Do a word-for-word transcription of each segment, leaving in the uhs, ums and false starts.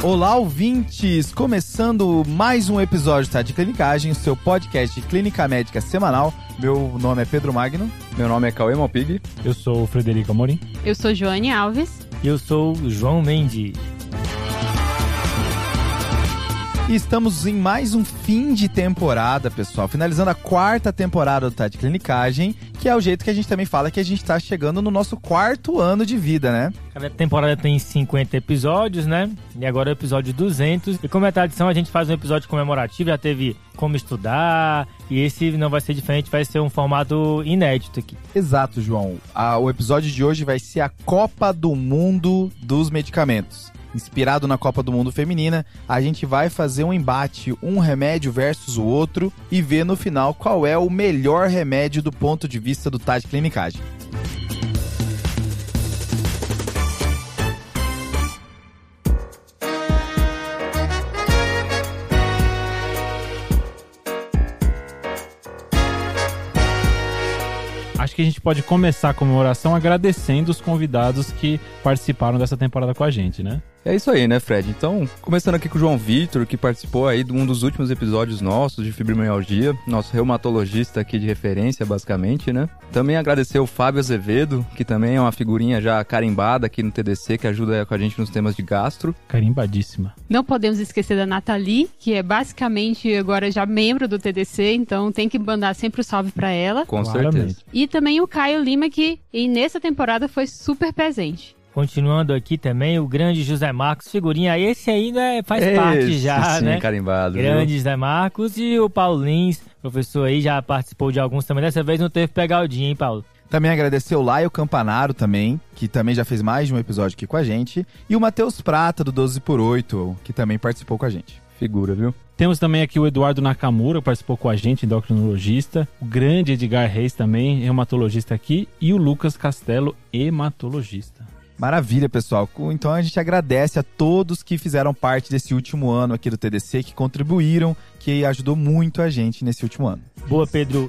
Olá, ouvintes! Começando mais um episódio tá, de Clinicagem, o seu podcast de clínica médica semanal. Meu nome é Pedro Magno. Meu nome é Cauê Malpig. Eu sou o Frederico Amorim. Eu sou Joane Alves. E eu sou o João Mendes. E estamos em mais um fim de temporada, pessoal. Finalizando a quarta temporada do Tá de Clinicagem, que é o jeito que a gente também fala que a gente tá chegando no nosso quarto ano de vida, né? Cada temporada tem cinquenta episódios, né? E agora é o episódio duzentos. E como é tradição, a gente faz um episódio comemorativo. Já teve como estudar. E esse não vai ser diferente, vai ser um formato inédito aqui. Exato, João. Ah, o episódio de hoje vai ser a Copa do Mundo dos Medicamentos. Inspirado na Copa do Mundo Feminina, a gente vai fazer um embate, um remédio versus o outro, e ver no final qual é o melhor remédio do ponto de vista do Tá de Clinicagem. Acho que a gente pode começar a comemoração agradecendo os convidados que participaram dessa temporada com a gente, né? É isso aí, né, Fred? Então, começando aqui com o João Vitor, que participou aí de um dos últimos episódios nossos de fibromialgia, nosso reumatologista aqui de referência, basicamente, né? Também agradecer o Fábio Azevedo, que também é uma figurinha já carimbada aqui no T D C, que ajuda com a gente nos temas de gastro. Carimbadíssima. Não podemos esquecer da Nathalie, que é basicamente agora já membro do T D C, então tem que mandar sempre o salve pra ela. Com Claramente. certeza. E também o Caio Lima, que e nessa temporada foi super presente. Continuando aqui também, o grande José Marcos, figurinha. Esse aí né, faz Esse, parte já, sim, né? carimbado. Grande viu? José Marcos e o Paulo Lins, professor aí, já participou de alguns também. Dessa vez não teve pegadinha, hein, Paulo? Também agradecer o Laio Campanaro também, que também já fez mais de um episódio aqui com a gente. E o Matheus Prata, do doze por oito, que também participou com a gente. Figura, viu? Temos também aqui o Eduardo Nakamura, que participou com a gente, endocrinologista. O grande Edgar Reis também, reumatologista aqui. E o Lucas Castelo, hematologista. Maravilha, pessoal. Então a gente agradece a todos que fizeram parte desse último ano aqui do T D C, que contribuíram, que ajudou muito a gente nesse último ano. Boa, Pedro.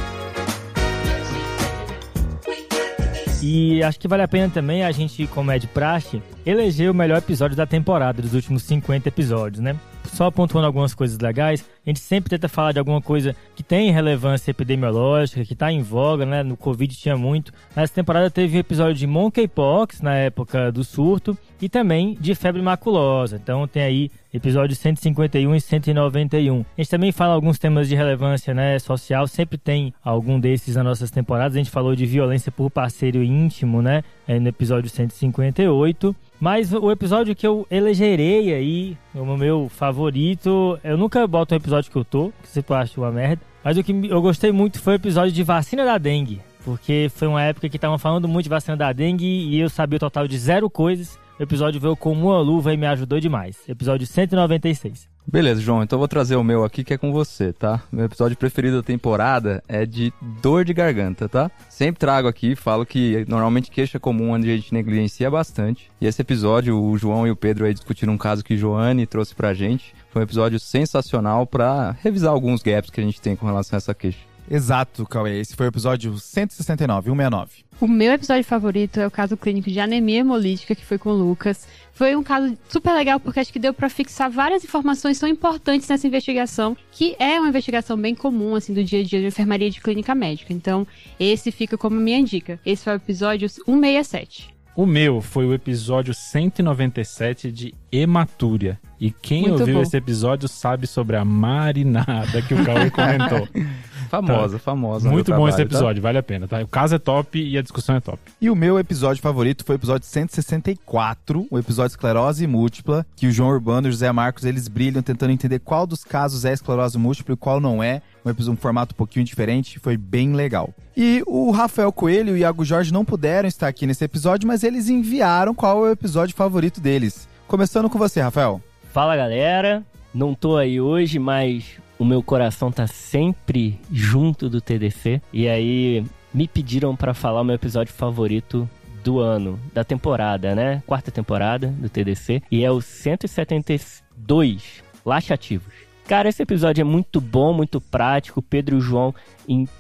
E acho que vale a pena também a gente, como é de praxe, eleger o melhor episódio da temporada, dos últimos cinquenta episódios, né? Só pontuando algumas coisas legais, a gente sempre tenta falar de alguma coisa que tem relevância epidemiológica, que está em voga, né? No Covid tinha muito. Nessa temporada teve um episódio de monkeypox, na época do surto, e também de febre maculosa. Então tem aí episódios cento e cinquenta e um e cento e noventa e um. A gente também fala alguns temas de relevância, né, social, sempre tem algum desses nas nossas temporadas. A gente falou de violência por parceiro íntimo, né, no episódio cento e cinquenta e oito. Mas o episódio que eu elegerei aí, o meu favorito, eu nunca boto um episódio que eu tô, que você acha uma merda, mas o que eu gostei muito foi o episódio de vacina da dengue, porque foi uma época que estavam falando muito de vacina da dengue e eu sabia o total de zero coisas. O episódio veio com uma luva e me ajudou demais. Episódio cento e noventa e seis. Beleza, João, então eu vou trazer o meu aqui, que é com você, tá? Meu episódio preferido da temporada é de dor de garganta, tá? Sempre trago aqui, falo que normalmente queixa comum onde a gente negligencia bastante. E esse episódio, o João e o Pedro aí discutiram um caso que Joane trouxe pra gente. Foi um episódio sensacional pra revisar alguns gaps que a gente tem com relação a essa queixa. Exato, Cauê. Esse foi o episódio cento e sessenta e nove, cento e sessenta e nove. O meu episódio favorito é o caso clínico de anemia hemolítica, que foi com o Lucas. Foi um caso super legal, porque acho que deu pra fixar várias informações tão importantes nessa investigação, que é uma investigação bem comum, assim, do dia a dia de enfermaria de clínica médica. Então, esse fica como minha dica. Esse foi o episódio cento e sessenta e sete. O meu foi o episódio cento e noventa e sete de Hematúria. E quem Muito ouviu bom. esse episódio sabe sobre a marinada que o Cauê comentou. Famosa, Tá. famosa. no Muito meu bom trabalho, esse episódio, vale a pena, tá? O caso é top e a discussão é top. E o meu episódio favorito foi o episódio cento e sessenta e quatro, o episódio esclerose múltipla, que o João Urbano e o José Marcos, eles brilham tentando entender qual dos casos é esclerose múltipla e qual não é. Um episódio, um formato um pouquinho diferente, foi bem legal. E o Rafael Coelho e o Iago Jorge não puderam estar aqui nesse episódio, mas eles enviaram qual é o episódio favorito deles. Começando com você, Rafael. Fala, galera. Não tô aí hoje, mas o meu coração tá sempre junto do T D C. E aí me pediram pra falar o meu episódio favorito do ano, da temporada, né? Quarta temporada do T D C. E é o cento e setenta e dois, Laxativos. Cara, esse episódio é muito bom, muito prático. Pedro e o João, em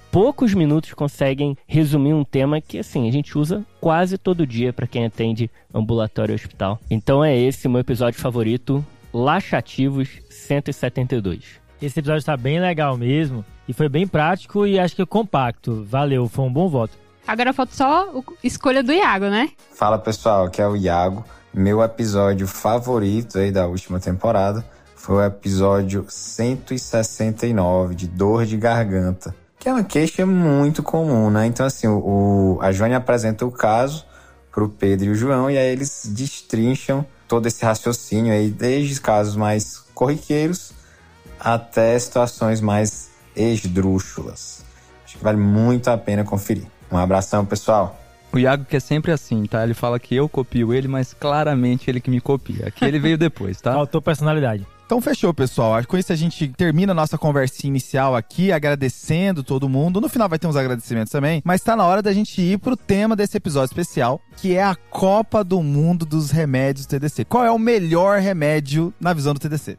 poucos minutos conseguem resumir um tema que, assim, a gente usa quase todo dia para quem atende ambulatório e hospital. Então é esse o meu episódio favorito, Laxativos cento e setenta e dois. Esse episódio tá bem legal mesmo, e foi bem prático e acho que compacto. Valeu, foi um bom voto. Agora falta só a escolha do Iago, né? Fala pessoal, aqui é o Iago. Meu episódio favorito aí da última temporada foi o episódio cento e sessenta e nove, de dor de garganta, que é uma queixa muito comum, né? Então assim, o, a Joane apresenta o caso pro Pedro e o João, e aí eles destrincham todo esse raciocínio aí, desde casos mais corriqueiros até situações mais esdrúxulas. Acho que vale muito a pena conferir. Um abração, pessoal. O Iago que é sempre assim, tá? Ele fala que eu copio ele, mas claramente ele que me copia. Aqui ele veio depois, tá? Faltou personalidade. Então fechou, pessoal. Com isso a gente termina a nossa conversinha inicial aqui, agradecendo todo mundo. No final vai ter uns agradecimentos também, mas tá na hora da gente ir pro tema desse episódio especial, que é a Copa do Mundo dos Remédios T D C. Qual é o melhor remédio na visão do T D C?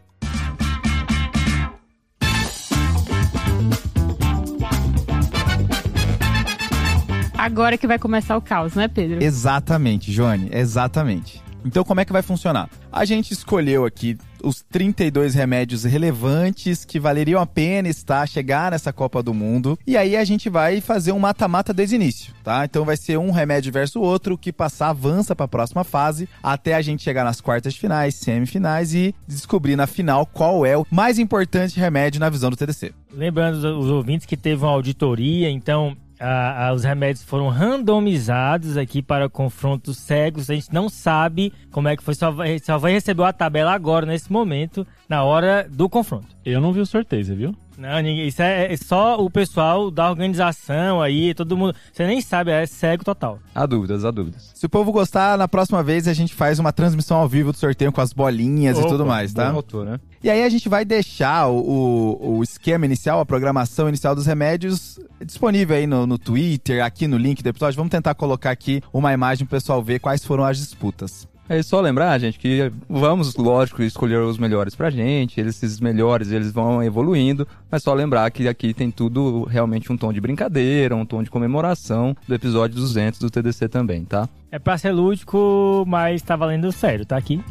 Agora que vai começar o caos, né, Pedro? Exatamente, Joane, exatamente. Então como é que vai funcionar? A gente escolheu aqui os trinta e dois remédios relevantes que valeriam a pena estar, chegar nessa Copa do Mundo. E aí a gente vai fazer um mata-mata desde o início, tá? Então vai ser um remédio versus o outro, que passar avança para a próxima fase, até a gente chegar nas quartas de finais, semifinais e descobrir na final qual é o mais importante remédio na visão do T D C. Lembrando os ouvintes que teve uma auditoria, então... Ah, ah, os remédios foram randomizados aqui para confrontos cegos. A gente não sabe como é que foi, só vai, só vai receber a tabela agora, nesse momento, na hora do confronto. Eu não vi o sorteio, você viu? Não, ninguém, isso é, é só o pessoal da organização aí, todo mundo. Você nem sabe, é cego total. Há dúvidas, há dúvidas. Se o povo gostar, na próxima vez a gente faz uma transmissão ao vivo do sorteio com as bolinhas Opa, e tudo mais, tá? Voltou, né? E aí a gente vai deixar o, o, o esquema inicial, a programação inicial dos remédios disponível aí no, no Twitter, aqui no link do episódio. Vamos tentar colocar aqui uma imagem pro pessoal ver quais foram as disputas. É só lembrar, gente, que vamos, lógico, escolher os melhores pra gente. Esses melhores, eles vão evoluindo. Mas só lembrar que aqui tem tudo realmente um tom de brincadeira, um tom de comemoração do episódio duzentos do T D C também, tá? É pra ser lúdico, mas tá valendo sério, tá aqui.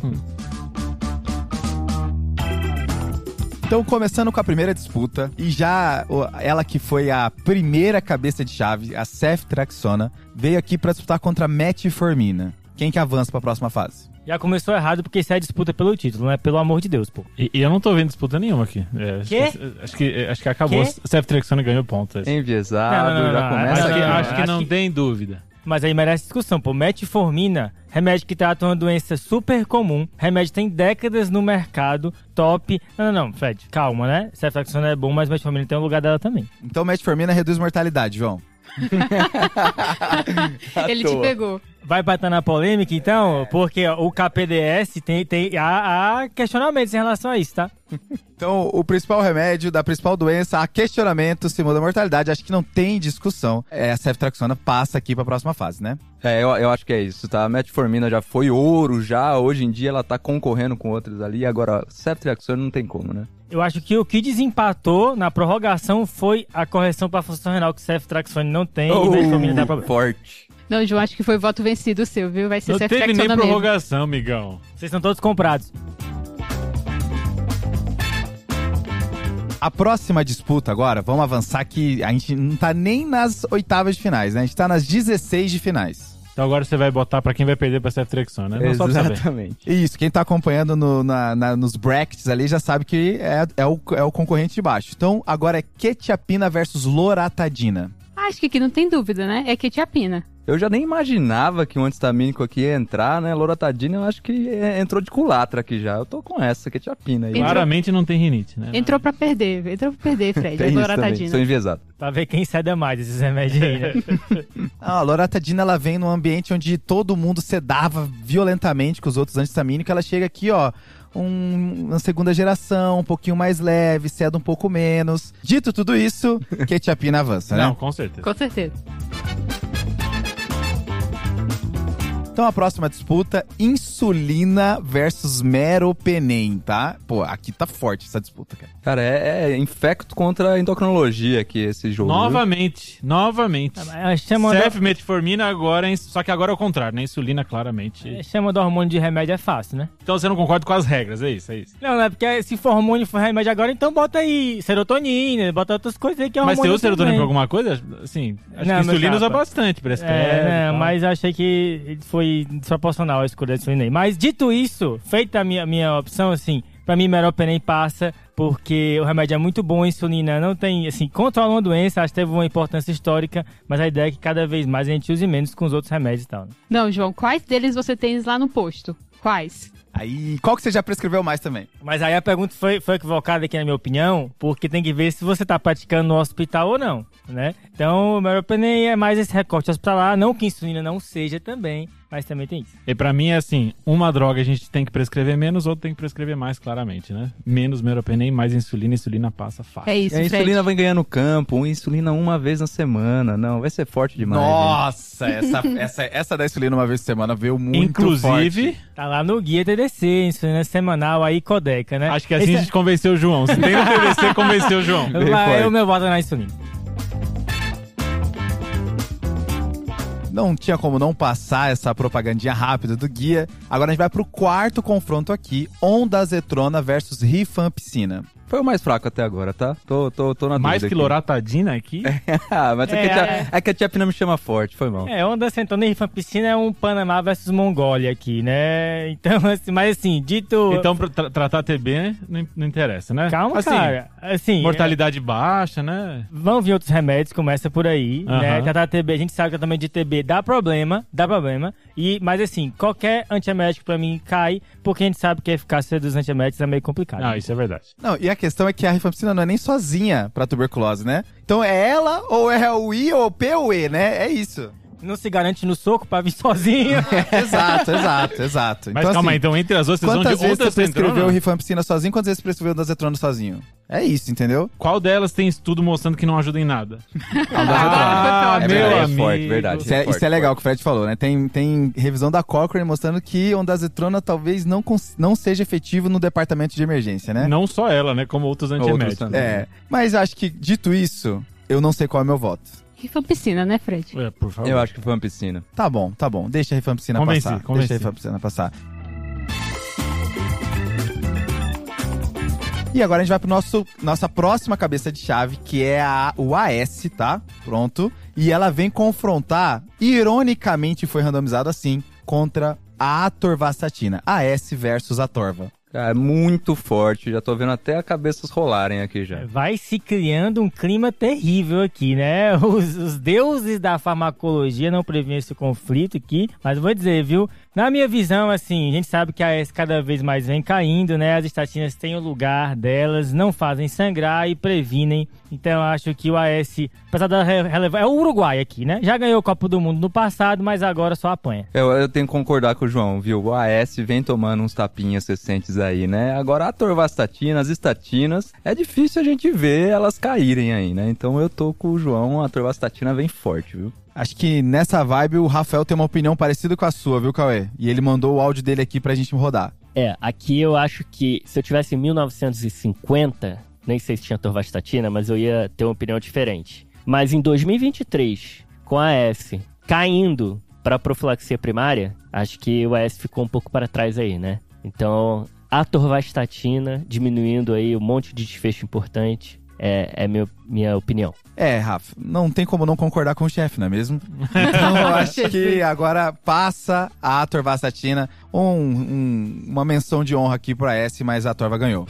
Então, começando com a primeira disputa, e já ela que foi a primeira cabeça de chave, a ceftriaxona, veio aqui pra disputar contra a metformina. Quem que avança pra próxima fase? Já começou errado, porque isso é disputa pelo título, não é pelo amor de Deus, pô. E, e eu não tô vendo disputa nenhuma aqui. É, Quê? Acho, que, acho, que, acho que acabou. Quê? A ceftriaxona ganhou ponto. Enviesado, Não, não, não, já não, começa Acho, não, que, não, acho que acho não que- tem dúvida. Mas aí merece discussão, pô. Metformina, remédio que trata uma doença super comum, remédio tem décadas no mercado, top. Não, não, não, Fred, calma, né? Ceftriaxona é bom, mas metformina tem um lugar dela também. Então, metformina reduz mortalidade, João. Ele te pegou. Vai bater na polêmica, então? Porque ó, o K P D S tem, tem há, há questionamentos em relação a isso, tá? Então, o principal remédio da principal doença, há questionamento se muda a mortalidade. Acho que não tem discussão. É, a ceftriaxona passa aqui pra próxima fase, né? É, eu, eu acho que é isso, tá? A metformina já foi ouro, já. Hoje em dia ela tá concorrendo com outras ali. Agora, ceftriaxona não tem como, né? Eu acho que o que desempatou na prorrogação foi a correção para função renal que ceftriaxona não tem e metformina dá problema. Forte. Não, João, acho que foi voto vencido o seu, viu? Vai ser Não teve nem ceftriaxona mesmo. prorrogação, amigão. Vocês estão todos comprados. A próxima disputa agora, vamos avançar que a gente não tá nem nas oitavas de finais, né? A gente tá nas dezesseis de finais. Então agora você vai botar pra quem vai perder pra ceftriaxona, né? Não só pra saber. Exatamente. Isso, quem tá acompanhando no- na- na- nos brackets ali já sabe que é, é o, é o concorrente de baixo. Então, agora é quetiapina versus loratadina. Acho que aqui não tem dúvida, né? É quetiapina. Eu já nem imaginava que um antistamínico aqui ia entrar, né? Loratadina, eu acho que é, entrou de culatra aqui já. Eu tô com essa, quetiapina aí. Entrou- Claramente não tem rinite, né? Entrou pra perder, entrou pra perder, Fred. Tem a isso também, loratadina. sou enviesado. Pra ver quem cede mais esses remédios aí, né? Ah, a loratadina, ela vem num ambiente onde todo mundo sedava violentamente com os outros antistamínicos. Ela chega aqui, ó, um, uma segunda geração, um pouquinho mais leve, ceda um pouco menos. Dito tudo isso, quetiapina avança, né? Não, com certeza. Com certeza. Então a próxima disputa, insulina versus meropenem, tá? Pô, aqui tá forte essa disputa, cara. Cara, é, é infecto contra a endocrinologia aqui esse jogo. Novamente, novamente. Ah, chama do- Cef, metformina agora, é- só que agora é o contrário, né? Insulina, claramente. é, chama do hormônio de remédio é fácil, né? Então você não concorda com as regras, é isso, é isso. Não, não é porque se for hormônio for remédio agora, então bota aí serotonina, bota outras coisas aí que é Mas hormônio você usa serotonina também. pra alguma coisa? Assim, acho Não, que meu insulina usa chapa. bastante, prescreve. É, e não, tal. mas eu achei que foi desproporcional a escolha da insulina aí. Mas dito isso, feita a minha, minha opção, assim, pra mim meropenem passa, porque o remédio é muito bom, a insulina não tem, assim, controla uma doença, acho que teve uma importância histórica, mas a ideia é que cada vez mais a gente use menos com os outros remédios e tal, né? Não, João, quais deles você tem lá no posto? Quais? Aí, qual que você já prescreveu mais também? Mas aí a pergunta foi, foi equivocada aqui, na minha opinião, porque tem que ver se você tá praticando no hospital ou não, né? Então, o meropenem é mais esse recorte hospitalar, não que insulina não seja também, mas também tem isso. E pra mim é assim, uma droga a gente tem que prescrever menos, outra tem que prescrever mais, claramente, né? Menos meropenem, mais insulina, insulina passa fácil. É isso, E a Fred. insulina vai ganhando campo, uma insulina uma vez na semana. Não, vai ser forte demais. gente. Nossa, essa, essa, essa da insulina uma vez por semana veio muito Inclusive, forte. Tá lá no guia T D C, insulina semanal aí, Codeca, né? acho que assim Esse a gente convenceu o João. Se tem no T V C, convenceu o João. é... Vai, o meu voto é na insulina. Não tinha como não passar essa propagandinha rápida do guia. Agora a gente vai pro quarto confronto aqui, ondazetrona versus rifampicina. Foi o mais fraco até agora, tá? Tô, tô, tô na dúvida Mais que aqui. loratadina aqui. Ah, mas é, que a É, tia, é que a tia Pina me chama forte, foi mal. É, onda centona e rifampicina é um Panamá versus Mongólia aqui, né? Então, assim, mas assim, dito... Então, pra tra- tratar T B não, não interessa, né? Calma, assim, cara. Assim, mortalidade baixa, né? vão vir outros remédios, começa por aí, Aham. né? Tratar T B, a gente sabe que o tratamento de T B dá problema, dá problema. E, mas assim, qualquer antiemético pra mim cai, porque a gente sabe que a eficácia dos antieméticos é meio complicada. Ah, isso é verdade. Não, e a questão é que a rifampicina não é nem sozinha pra tuberculose, né? Então é ela, ou é o I, ou o P ou E, né? É isso. Não se garante no soco pra vir sozinho. exato, exato, exato. Mas então, calma aí, assim, então entre as duas, vocês vão de quantas vezes você prescreveu ondazetrona? rifampicina sozinho, quantas vezes você prescreveu ondazetrona sozinho? É isso, entendeu? Qual delas tem estudo mostrando que não ajuda em nada? Ah, É meu verdade, é amigo. forte, verdade. Isso é, forte, isso é legal forte. que o Fred falou, né? Tem, tem revisão da Cochrane mostrando que ondazetrona talvez não, cons- não seja efetivo no departamento de emergência, né? Não só ela, né? Como outros antieméticos. também. É, mas acho que, dito isso, eu não sei qual é o meu voto. Rifampicina, né, Fred? É, por favor. Eu acho que foi uma piscina. Tá bom, tá bom. Deixa a rifampicina Convenci, passar. convenci. Deixa a rifampicina passar. E agora a gente vai pro nosso nossa próxima cabeça de chave, que é a, o A S, tá? Pronto. E ela vem confrontar, ironicamente foi randomizado assim, contra a atorvastatina. A S versus atorva. Cara, muito forte. Já tô vendo até as cabeças rolarem aqui já. Vai se criando um clima terrível aqui, né? Os, os deuses da farmacologia não previam esse conflito aqui, mas vou dizer, viu? Na minha visão, assim, a gente sabe que a A S cada vez mais vem caindo, né? As estatinas têm o lugar delas, não fazem sangrar e previnem. Então eu acho que o A S, apesar da relevância, é o Uruguai aqui, né? Já ganhou o Copa do Mundo no passado, mas agora só apanha. Eu, eu tenho que concordar com o João, viu? O A S vem tomando uns tapinhas recentes aí, né? Agora a atorvastatina, as estatinas, é difícil a gente ver elas caírem aí, né? Então eu tô com o João, a atorvastatina vem forte, viu? Acho que nessa vibe o Rafael tem uma opinião parecida com a sua, viu, Cauê? E ele mandou o áudio dele aqui pra gente rodar. É, aqui eu acho que se eu tivesse em mil novecentos e cinquenta, nem sei se tinha atorvastatina, mas eu ia ter uma opinião diferente. Mas em dois mil e vinte e três, com a A S caindo para profilaxia primária, acho que o A S ficou um pouco para trás aí, né? Então, a atorvastatina diminuindo aí um monte de desfecho importante, é, é meu, minha opinião. É, Rafa, não tem como não concordar com o chefe, não é mesmo? Então eu acho que agora passa a atorvastatina, um, um, uma menção de honra aqui pra S, mas a Atorva ganhou.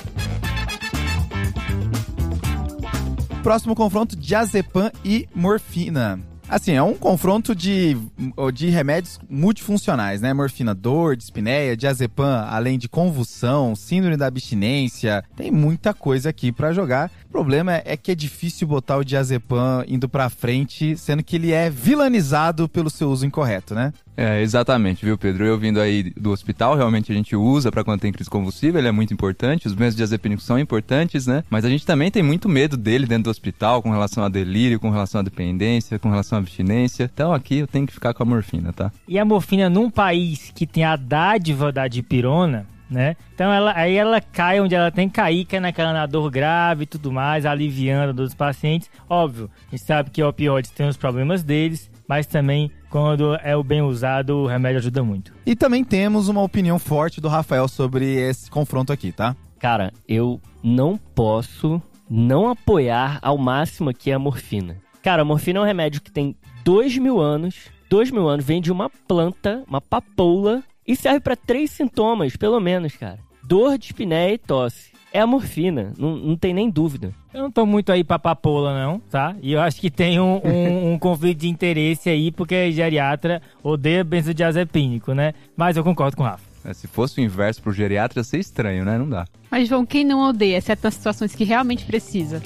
Próximo confronto, diazepam e morfina. Assim, é um confronto de, de remédios multifuncionais, né? Morfina, dor, dispneia, diazepam, além de convulsão, síndrome da abstinência. Tem muita coisa aqui pra jogar. O problema é que é difícil botar o diazepam indo pra frente, sendo que ele é vilanizado pelo seu uso incorreto, né? É, exatamente, viu, Pedro? Eu vindo aí do hospital, realmente a gente usa pra quando tem crise convulsiva, ele é muito importante, os benzodiazepínicos são importantes, né? Mas a gente também tem muito medo dele dentro do hospital, com relação a delírio, com relação a dependência, com relação à abstinência. Então aqui eu tenho que ficar com a morfina, tá? E a morfina num país que tem a dádiva da dipirona, né? Então ela, aí ela cai onde ela tem que cair, que é naquela na dor grave e tudo mais, aliviando a dor dos pacientes. Óbvio, a gente sabe que opioides tem os problemas deles, mas também quando é o bem usado, o remédio ajuda muito. E também temos uma opinião forte do Rafael sobre esse confronto aqui, tá? Cara, eu não posso não apoiar ao máximo aqui a morfina. Cara, a morfina é um remédio que tem dois mil anos, dois mil anos, vem de uma planta, uma papoula, e serve pra três sintomas, pelo menos, cara. Dor, dispneia e tosse. É a morfina, não, não tem nem dúvida. Eu não tô muito aí pra papoula, não, tá? E eu acho que tem um, um, um conflito de interesse aí, porque geriatra odeia benzodiazepínico, né? Mas eu concordo com o Rafa. É, se fosse o inverso pro geriatra, ia ser estranho, né? Não dá. Mas, João, quem não odeia, exceto nas situações que realmente precisa?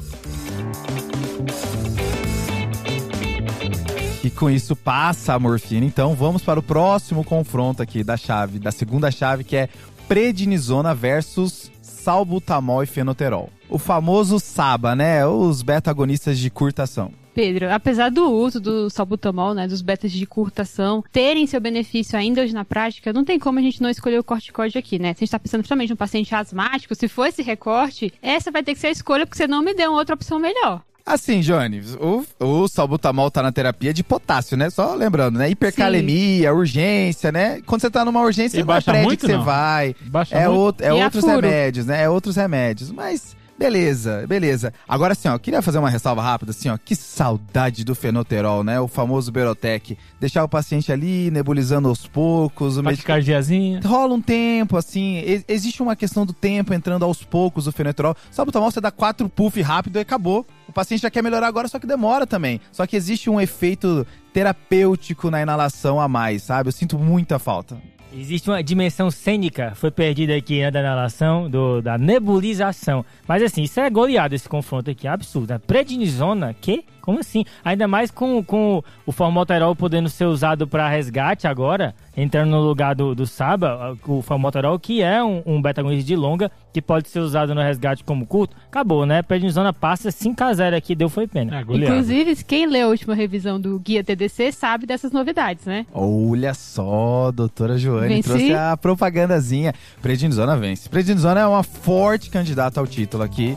E com isso passa a morfina. Então vamos para o próximo confronto aqui da chave, da segunda chave, que é prednisona versus salbutamol e fenoterol. O famoso S A B A, né? Os beta-agonistas de curta ação. Pedro, apesar do uso do salbutamol, né, dos betas de curta ação, terem seu benefício ainda hoje na prática, não tem como a gente não escolher o corticoide aqui, né? Se a gente tá pensando principalmente num paciente asmático, se for esse recorte, essa vai ter que ser a escolha, porque você não me deu outra opção melhor. Assim, Joane, o, o salbutamol tá na terapia de potássio, né? Só lembrando, né? Hipercalemia, urgência, né? Quando você tá numa urgência, E não é baixa prédio muito, que você não? vai. Baixa É, muito? outro, é E a outros furo? remédios, né? É outros remédios. Mas, beleza, beleza. Agora, assim, ó, eu queria fazer uma ressalva rápida, assim, ó. Que saudade do fenoterol, né? O famoso Berotec. Deixar o paciente ali, nebulizando aos poucos. O medic... Taquicardiazinha. Rola um tempo, assim, e- existe uma questão do tempo entrando aos poucos o fenoterol. Salbutamol, você dá quatro puff rápido e acabou. O paciente já quer melhorar agora, só que demora também. Só que existe um efeito terapêutico na inalação a mais, sabe? Eu sinto muita falta. Existe uma dimensão cênica, foi perdida aqui, né, da inalação, do, da nebulização. Mas assim, isso é goleado, esse confronto aqui, é absurdo. A prednisona, que? Como assim? Ainda mais com, com o formoterol podendo ser usado para resgate agora, entrando no lugar do, do S A B A, o formoterol, que é um, um beta-agonista de longa, que pode ser usado no resgate como curto, acabou, né? Prednisona passa cinco a zero aqui, deu foi pena. É, goleado. Inclusive, quem leu a última revisão do Guia T D C sabe dessas novidades, né? Olha só, doutora Joane Venci. trouxe a propagandazinha. Prednisona vence. Prednisona é uma forte candidata ao título aqui.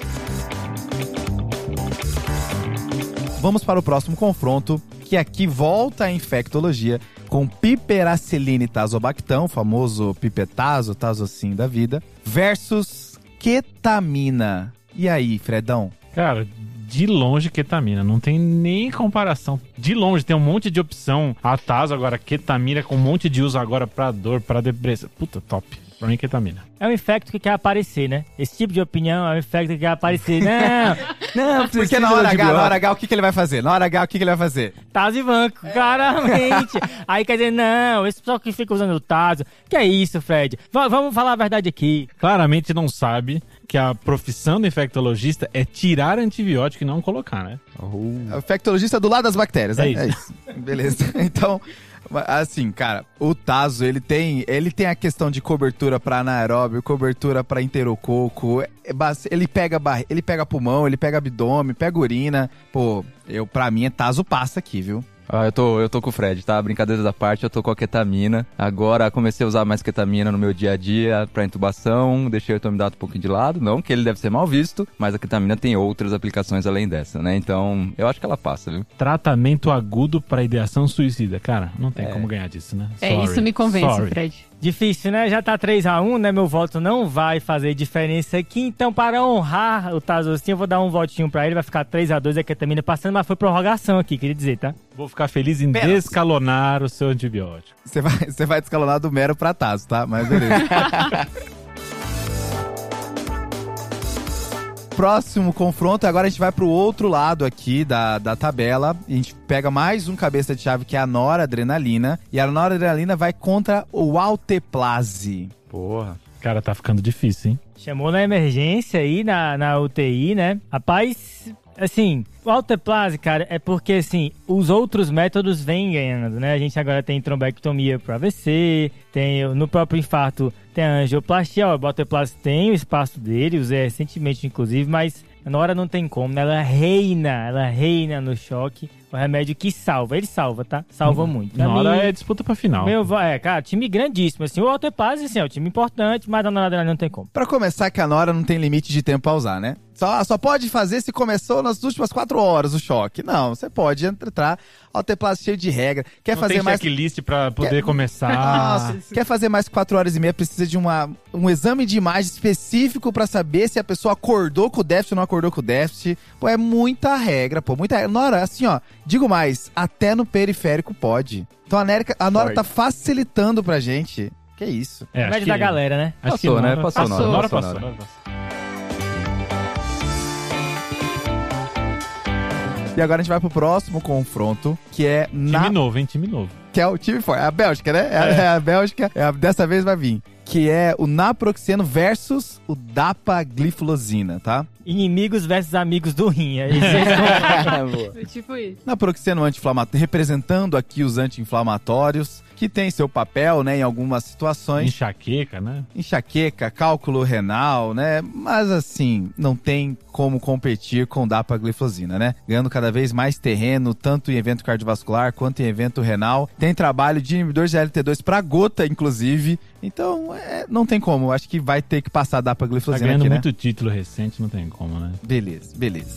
Vamos para o próximo confronto, que aqui volta a infectologia com piperacilina e tazobactam, o famoso pipetazo, tazocin da vida, versus ketamina. E aí, Fredão? Cara, de longe ketamina, não tem nem comparação. De longe, tem um monte de opção. A Tazo agora, ketamina com um monte de uso agora pra dor, pra depressão. Puta, top. Pra mim, ketamina. É um infecto que quer aparecer, né? Esse tipo de opinião é um infecto que quer aparecer. Não, não, Porque na hora H, na hora H, o que, que ele vai fazer? Na hora H, o que, que ele vai fazer? Tazo e banco, claramente. Aí quer dizer, não, esse pessoal que fica usando o Tazo. Que é isso, Fred? V- vamos falar a verdade aqui. Claramente não sabe que a profissão do infectologista é tirar antibiótico e não colocar, né? O infectologista do lado das bactérias, né? É isso. É isso. Beleza. Então, assim, cara, o Tazo, ele tem, ele tem a questão de cobertura para anaeróbio, cobertura para enterococo. É bas- Ele pega, barri- ele pega pulmão, ele pega abdômen, pega urina. Pô, eu, pra mim, é Tazo passa aqui, viu? Ah, eu tô, eu tô com o Fred, tá? Brincadeira da parte, eu tô com a ketamina. Agora comecei a usar mais ketamina no meu dia a dia pra intubação, deixei o etomidato um pouquinho de lado. Não que ele deve ser mal visto, mas a ketamina tem outras aplicações além dessa, né? Então, eu acho que ela passa, viu? Tratamento agudo pra ideação suicida. Cara, não tem É. como ganhar disso, né? É, Sorry. isso me convence, Sorry. Fred. Difícil, né? Já tá três a um, né? Meu voto não vai fazer diferença aqui. Então, para honrar o Tazocinho, eu vou dar um votinho pra ele. Vai ficar três a dois, a ketamina passando, mas foi prorrogação aqui, queria dizer, tá? Vou ficar feliz em Pera. descalonar o seu antibiótico. Você vai, você vai descalonar do mero pra Tazo, tá? Mas beleza. Próximo confronto, agora a gente vai pro outro lado aqui da, da tabela. A gente pega mais um cabeça de chave, que é a noradrenalina. E a noradrenalina vai contra o alteplase. Porra. Cara, tá ficando difícil, hein? Chamou na emergência aí, na, na U T I, né? Rapaz, Assim, o alteplase, cara, é porque, assim, os outros métodos vêm ganhando, né? A gente agora tem trombectomia pro A V C, tem no próprio infarto, tem a angioplastia. Ó, o alteplase tem o espaço dele, usei recentemente, inclusive, mas na hora não tem como, né? Ela reina, ela reina no choque. O remédio que salva, ele salva, tá? Salva hum, muito. Na hora é disputa pra final. Meu, é, cara, time grandíssimo, assim. O alteplase, assim, é um time importante, mas na noradrenalina não tem como. Pra começar, que a nora não tem limite de tempo pra usar, né? Só, só pode fazer se começou nas últimas quatro horas o choque. Não, você pode entrar. Alteplase cheio de regra. Quer não fazer tem mais checklist pra poder quer... começar. Nossa, quer fazer mais que quatro horas e meia, precisa de uma, um exame de imagem específico pra saber se a pessoa acordou com o déficit ou não acordou com o déficit. Pô, é muita regra, pô, muita regra. Nora, assim, ó, digo mais, até no periférico pode. Então a, Nérica, a Nora tá facilitando pra gente. Que isso. É, médio da galera, né? Acho passou, que né? Nora, Passou, passou, Nora. Nora, Passou, passou, Nora. Nora passou. E agora a gente vai pro próximo confronto, que é na... Time novo, hein? Time novo. Que é o time forte. É a Bélgica, né? É, É. é a Bélgica. É a- dessa vez vai vir. Que é o naproxeno versus o dapagliflozina, tá? Inimigos versus amigos do rim. É isso aí. É tipo isso. Naproxeno anti-inflamatório, representando aqui os anti-inflamatórios, que tem seu papel, né, em algumas situações. Enxaqueca, né? Enxaqueca, cálculo renal, né? Mas assim, não tem como competir com dapagliflozina, né? Ganhando cada vez mais terreno, tanto em evento cardiovascular quanto em evento renal. Tem trabalho de inibidores de L T dois pra gota, inclusive. Então, é, não tem como. Acho que vai ter que passar Tá dapagliflozina ganhando aqui, né? muito título recente, não tem como, né? Beleza, beleza.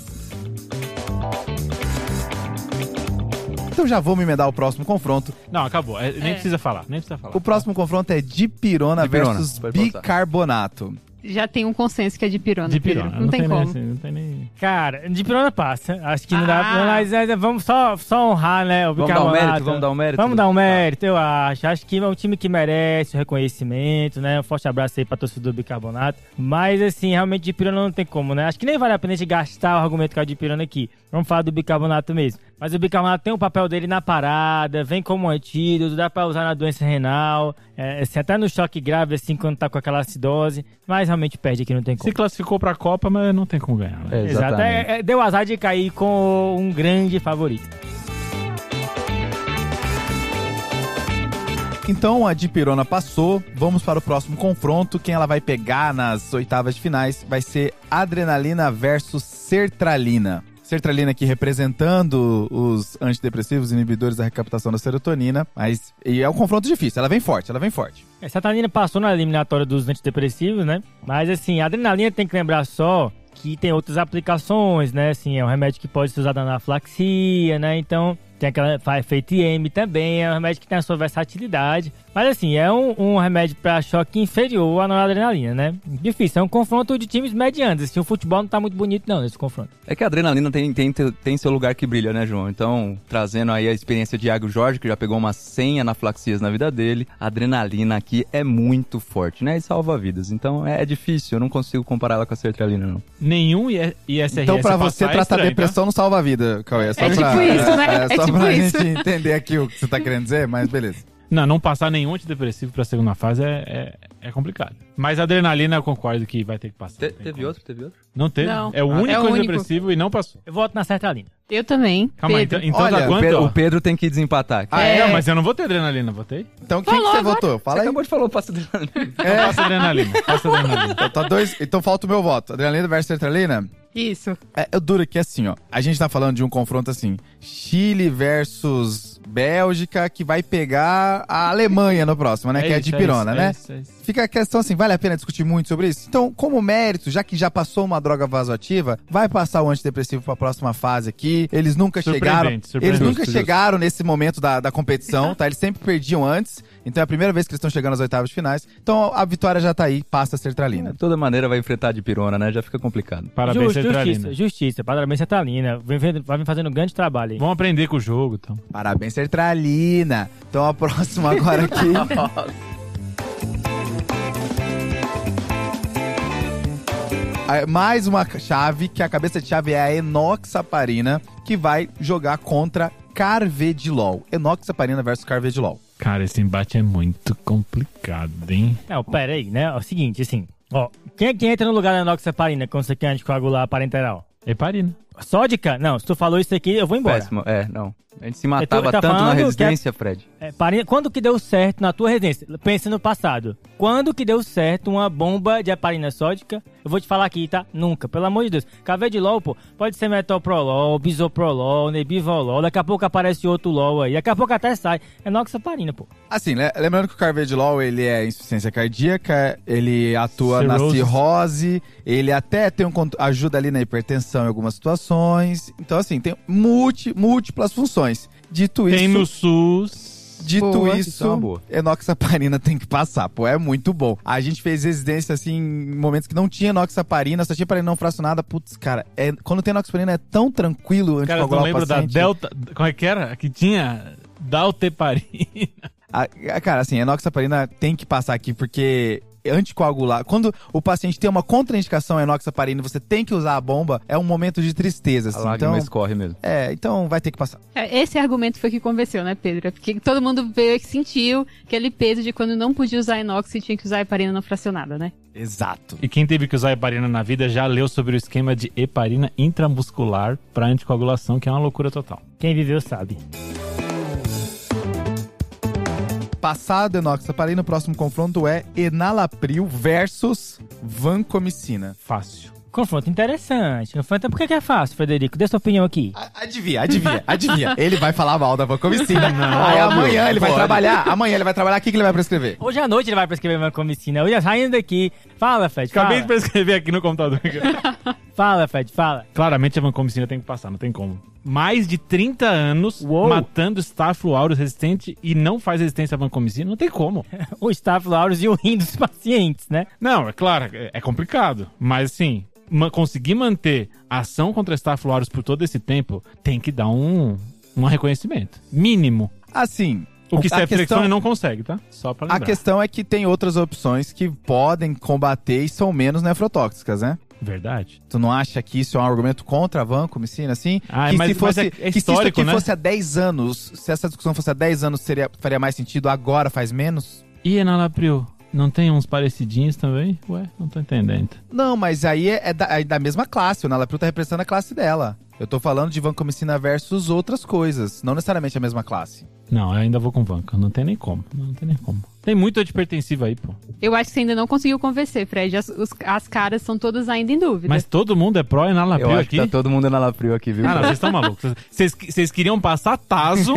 Então já vou me emendar o próximo confronto. Não, acabou. É, nem É. precisa falar, nem precisa falar. O próximo confronto é dipirona, Dipirona, versus pode passar. bicarbonato. Já tem um consenso que é de pirona. De pirona. Não, tem nem como. esse- não tem nem... Cara, de pirona passa. Acho que não dá. Ah. Mas é, vamos só, só honrar, né? O Vamos dar um bicarbonato. mérito, vamos dar um mérito. Vamos dar um mérito, eu acho. Acho que é um time que merece o reconhecimento, né? Um forte abraço aí pra torcedor do bicarbonato. Mas, assim, realmente de pirona não tem como, né? Acho que nem vale a pena a gente gastar o argumento com a de pirona aqui. Vamos falar do bicarbonato mesmo. Mas o bicarbonato tem o papel dele na parada, vem como antídoto, dá pra usar na doença renal, é, assim, até no choque grave, assim, quando tá com aquela acidose. Mas realmente perde aqui, não tem como. Se classificou pra Copa, mas não tem como ganhar, né? É, Exato. exatamente. É, é, deu azar de cair com um grande favorito. Então a dipirona passou, vamos para o próximo confronto. Quem ela vai pegar nas oitavas de finais vai ser adrenalina versus sertralina. Sertralina aqui representando os antidepressivos inibidores da recaptação da serotonina, mas e é um confronto difícil, ela vem forte, ela vem forte. Essa adrenalina passou na eliminatória dos antidepressivos, né? Mas assim, a adrenalina tem que lembrar só que tem outras aplicações, né? Assim, é um remédio que pode ser usado na anaflaxia, né? Então, tem aquela faz efeito I M também, é um remédio que tem a sua versatilidade. Mas assim, é um, um remédio para choque inferior à noradrenalina, né? Difícil, é um confronto de times medianos. Assim, o futebol não tá muito bonito não nesse confronto. É que a adrenalina tem, tem, tem seu lugar que brilha, né, João? Então, trazendo aí a experiência de Iago Jorge, que já pegou umas cem anaflaxias na vida dele, a adrenalina aqui é muito forte, né? E salva vidas. Então, é, é difícil, eu não consigo comparar ela com a sertralina, não. Nenhum I S R S Então pra você passar é tratar estranho, depressão não salva a vida, Cauê. É só É pra, tipo isso, né? É, É só tipo pra isso. gente entender aqui o que você tá querendo dizer, mas beleza. Tá? Não, não passar nenhum antidepressivo pra segunda fase é, é, é complicado. Mas a adrenalina eu concordo que vai ter que passar. Te- não tem teve como. outro? Teve outro? Não teve. Não. É o Ah, único é o único. antidepressivo e não passou. Eu voto na sertralina. Eu também. Calma aí, Pedro. então, então Olha, tá o quanto? Pedro, ó? o Pedro tem que desempatar aqui. Ah, É. é? Mas eu não vou ter adrenalina, votei? Então quem que Falou você agora. votou? Fala Você aí. acabou de falar o passo adrenalina. Então passa adrenalina. Passa adrenalina. Então, tá dois, então falta o meu voto. Adrenalina versus sertralina? Isso. É, eu duro aqui assim, ó. A gente tá falando de um confronto assim. Chile versus Bélgica, que vai pegar a Alemanha no próximo, né? que é a isso, dipirona, isso, né? é isso, é isso. Fica a questão assim, vale a pena discutir muito sobre isso? Então, como mérito, já que já passou uma droga vasoativa, vai passar o antidepressivo pra próxima fase aqui. Eles nunca chegaram. Surpreendente, surpreendente. Eles nunca Justo, chegaram nesse momento da, da competição, tá? Eles sempre perdiam antes. Então é a primeira vez que eles estão chegando às oitavas de finais. Então a vitória já tá aí, passa a sertralina. De toda maneira vai enfrentar a dipirona, né? Já fica complicado. Parabéns, Justo, sertralina. justiça, justiça. Parabéns, sertralina. Vem, vem- vai vir fazendo um grande trabalho aí. Vamos aprender com o jogo, então. Parabéns, sertralina. Então a próxima agora aqui. Ah, mais uma chave, que a cabeça de chave é a enoxaparina, que vai jogar contra carvedilol. Enoxaparina versus carvedilol. Cara, esse embate é muito complicado, hein? Não, pera aí, né? É o seguinte, assim. Ó, quem é que entra no lugar da enoxaparina quando você quer anticoagular parenteral? Heparina. Sódica? Não, se tu falou isso aqui, eu vou embora. Péssimo, é, não. A gente se matava tá tanto na falando que residência, Fred. É, parina, quando que deu certo na tua residência? Pensa no passado. Quando que deu certo uma bomba de heparina sódica? Eu vou te falar aqui, tá? Nunca, pelo amor de Deus. Cavedilol, pô, pode ser metoprolol, bisoprolol, nebivolol, daqui a pouco aparece outro LOL aí, daqui a pouco até sai. É noxaparina, pô. Assim, le- lembrando que o carvedilol, ele é insuficiência cardíaca, ele atua na Cirrose. cirrose, ele até tem um, cont- ajuda ali na hipertensão em algumas situações. Então, assim, tem multi, múltiplas funções. Dito Tem isso... no SUS. Dito Boa, isso, isso é uma boa. enoxaparina tem que passar, pô, é muito bom. A gente fez residência, assim, em momentos que não tinha enoxaparina, só tinha heparina não fracionada, putz, cara, é, quando tem enoxaparina é tão tranquilo Cara, eu anticoagular não o lembro da paciente. Delta... Como é que era? Que tinha dalteparina. A- a- cara, assim, a enoxaparina tem que passar aqui, porque anticoagular, quando o paciente tem uma contraindicação à enoxaparina e você tem que usar a bomba, é um momento de tristeza, A assim, lágrima então... escorre mesmo. É, então vai ter que passar. É, esse argumento foi que convenceu, né, Pedro? É porque todo mundo veio e sentiu aquele peso de quando não podia usar inox e tinha que usar heparina não fracionada, né? Exato. E quem teve que usar heparina na vida já leu sobre o esquema de heparina intramuscular para anticoagulação, que é uma loucura total. Quem viveu sabe. Passado enoxaparina, o próximo confronto é enalapril versus vancomicina. Fácil. Confronto interessante. Confronto... Por que que é fácil, Frederico? Dê sua opinião aqui. A- Adivinha, adivinha, adivinha. Ele vai falar mal da vancomicina. Não, Aí óbvio, amanhã ele vai pode. trabalhar. Amanhã ele vai trabalhar. O que, que ele vai prescrever? Hoje à noite ele vai prescrever uma comicina. Hoje saindo daqui. Fala, Fred, fala. Acabei de prescrever aqui no computador. Fala, Fred, fala. Claramente a vancomicina tem que passar, não tem como. Mais de trinta anos Uou. matando Staphylo aureus resistente e não faz resistência à vancomicina, não tem como. O Staphylo aureus e o rim dos pacientes, né? Não, é claro, é é complicado, mas assim, ma- conseguir manter a ação contra Staphylo aureus por todo esse tempo tem que dar um, um reconhecimento mínimo. Assim, O que a Ceftriaxone questão, não consegue, tá? Só pra a lembrar. questão é que tem outras opções que podem combater e são menos nefrotóxicas, né? Verdade. Tu não acha que isso é um argumento contra a vancomicina, assim? Ah, que mas- se fosse, mas é- é que se isso histórico, aqui né? fosse há dez anos, se essa discussão fosse há dez anos, seria, faria mais sentido, agora faz menos? E enalapril? Não tem uns parecidinhos também? Ué, não tô entendendo. Não, mas aí é, é da, é da mesma classe, o nalapril tá representando a classe dela. Eu tô falando de vancomicina versus outras coisas, não necessariamente a mesma classe. Não, eu ainda vou com vanca. Não tem nem como. Não tem nem como. Tem muito antipertensivo aí, pô. Eu acho que você ainda não conseguiu convencer, Fred. As, os- as caras são todas ainda em dúvida. Mas todo mundo é pró-enalapril Eu acho aqui? que tá todo mundo enalapril aqui, viu? Ah, não, vocês estão malucos. Vocês vocês queriam passar taso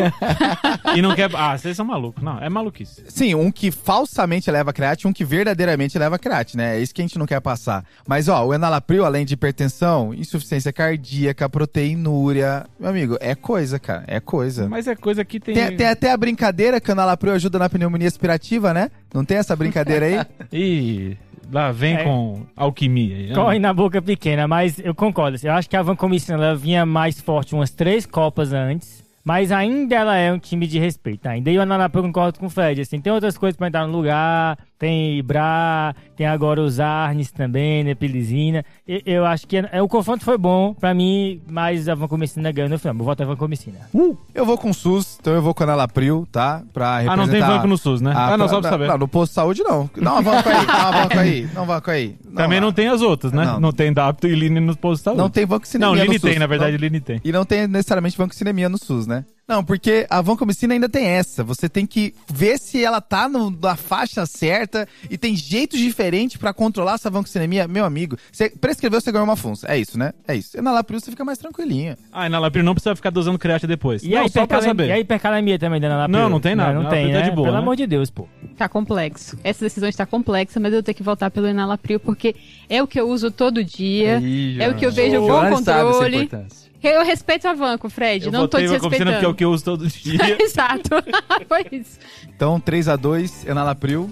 e não quer... Ah, vocês são malucos. Não, é maluquice. Sim, um que falsamente leva creatina e um que verdadeiramente leva creatina, né? É isso que a gente não quer passar. Mas, ó, o enalapril, além de hipertensão, insuficiência cardíaca, proteinúria, meu amigo, é coisa, cara, é coisa. Mas é coisa que tem... Tem, tem até a brincadeira que o enalapril ajuda na pneumonia aspirativa, né? Não tem essa brincadeira aí? Ih, lá vem É. com alquimia. aí, né? Corre na boca pequena, mas eu concordo. Eu acho que a vancomicina ela vinha mais forte umas três copas antes. Mas ainda ela é um time de respeito. Ainda eu não concordo com o Fred. Assim, tem outras coisas pra entrar no lugar. Tem Ibra, tem agora os Arnes também, Nepilizina. Eu, eu acho que é, o confronto foi bom pra mim, mas a vancomicina ganhou no final. Eu voto a vancomicina. Eu vou com o SUS, então eu vou com o enalapril, tá? Pra representar... Ah, não tem banco no SUS, né? a- Ah, não, pra- só pra saber. Não, no posto de saúde não. Dá uma vanco aí, dá uma vanco aí, dá uma vanco aí. Também não tem as outras, né? Não. Não, tem Dapto e Line nos postos de saúde. Não tem Não, vancocinemia no Line SUS. tem, na verdade, Não- Line tem. E não tem necessariamente vancocinemia no SUS, né? Não, porque a vancomicina ainda tem essa. Você tem que ver se ela tá no- na faixa certa e tem jeitos diferentes pra controlar essa vancocinemia. Meu amigo, você prescreveu, você ganhou uma funça. É isso, né? É isso. Enalapril você fica mais tranquilinho. Ah, enalapril não precisa ficar dosando creatina depois. E, não, a só pra hipercalem- saber. e a hipercalemia também dando na Não, não tem nada. Não, Não, tem, tá né? de boa, Pelo né? amor de Deus, pô. Tá complexo. Essa decisão está complexa, mas eu tenho que voltar pelo enalapril, porque é o que eu uso todo dia. Aí, É o que eu vejo Joana. bom Joana sabe essa controle. importância. Eu respeito a Vanco, Fred. Eu não tô botei vancomicina desrespeitando. porque é o que eu uso todo dia. Exato. Foi isso. Então, três a dois, enalapril.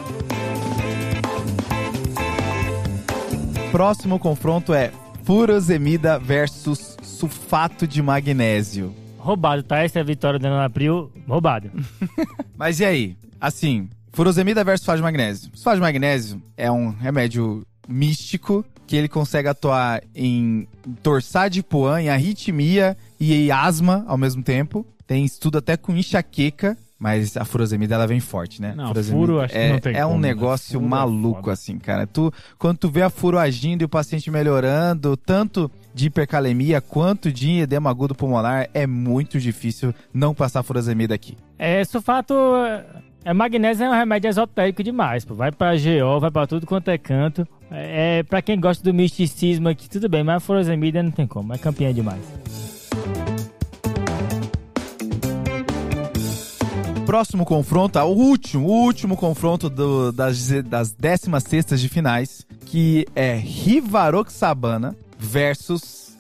Próximo confronto é furosemida versus sulfato de magnésio. Roubado, tá? Essa é a vitória do Enalapril. Roubado. Mas e aí? Assim, furosemida versus sulfato de magnésio. Sulfato de magnésio é um remédio místico que ele consegue atuar em torçar de Poan, em arritmia e em asma ao mesmo tempo. Tem estudo até com enxaqueca, mas a furosemida ela vem forte, né? Não, Furosemida furo acho que é, não tem É um como, né? negócio Furo é maluco, foda. assim, cara. Tu, quando tu vê a furo agindo e o paciente melhorando, tanto de hipercalemia quanto de edema agudo pulmonar, é muito difícil não passar furosemida aqui. É, sulfato... É, magnésio é um remédio esotérico demais, pô. Vai pra G O, vai pra tudo quanto é canto. É, é pra quem gosta do misticismo aqui, tudo bem, mas a furosemida não tem como, é campeã demais. Próximo confronto, o último, o último confronto do, das, das décimas sextas de finais, que é Rivaroxabana versus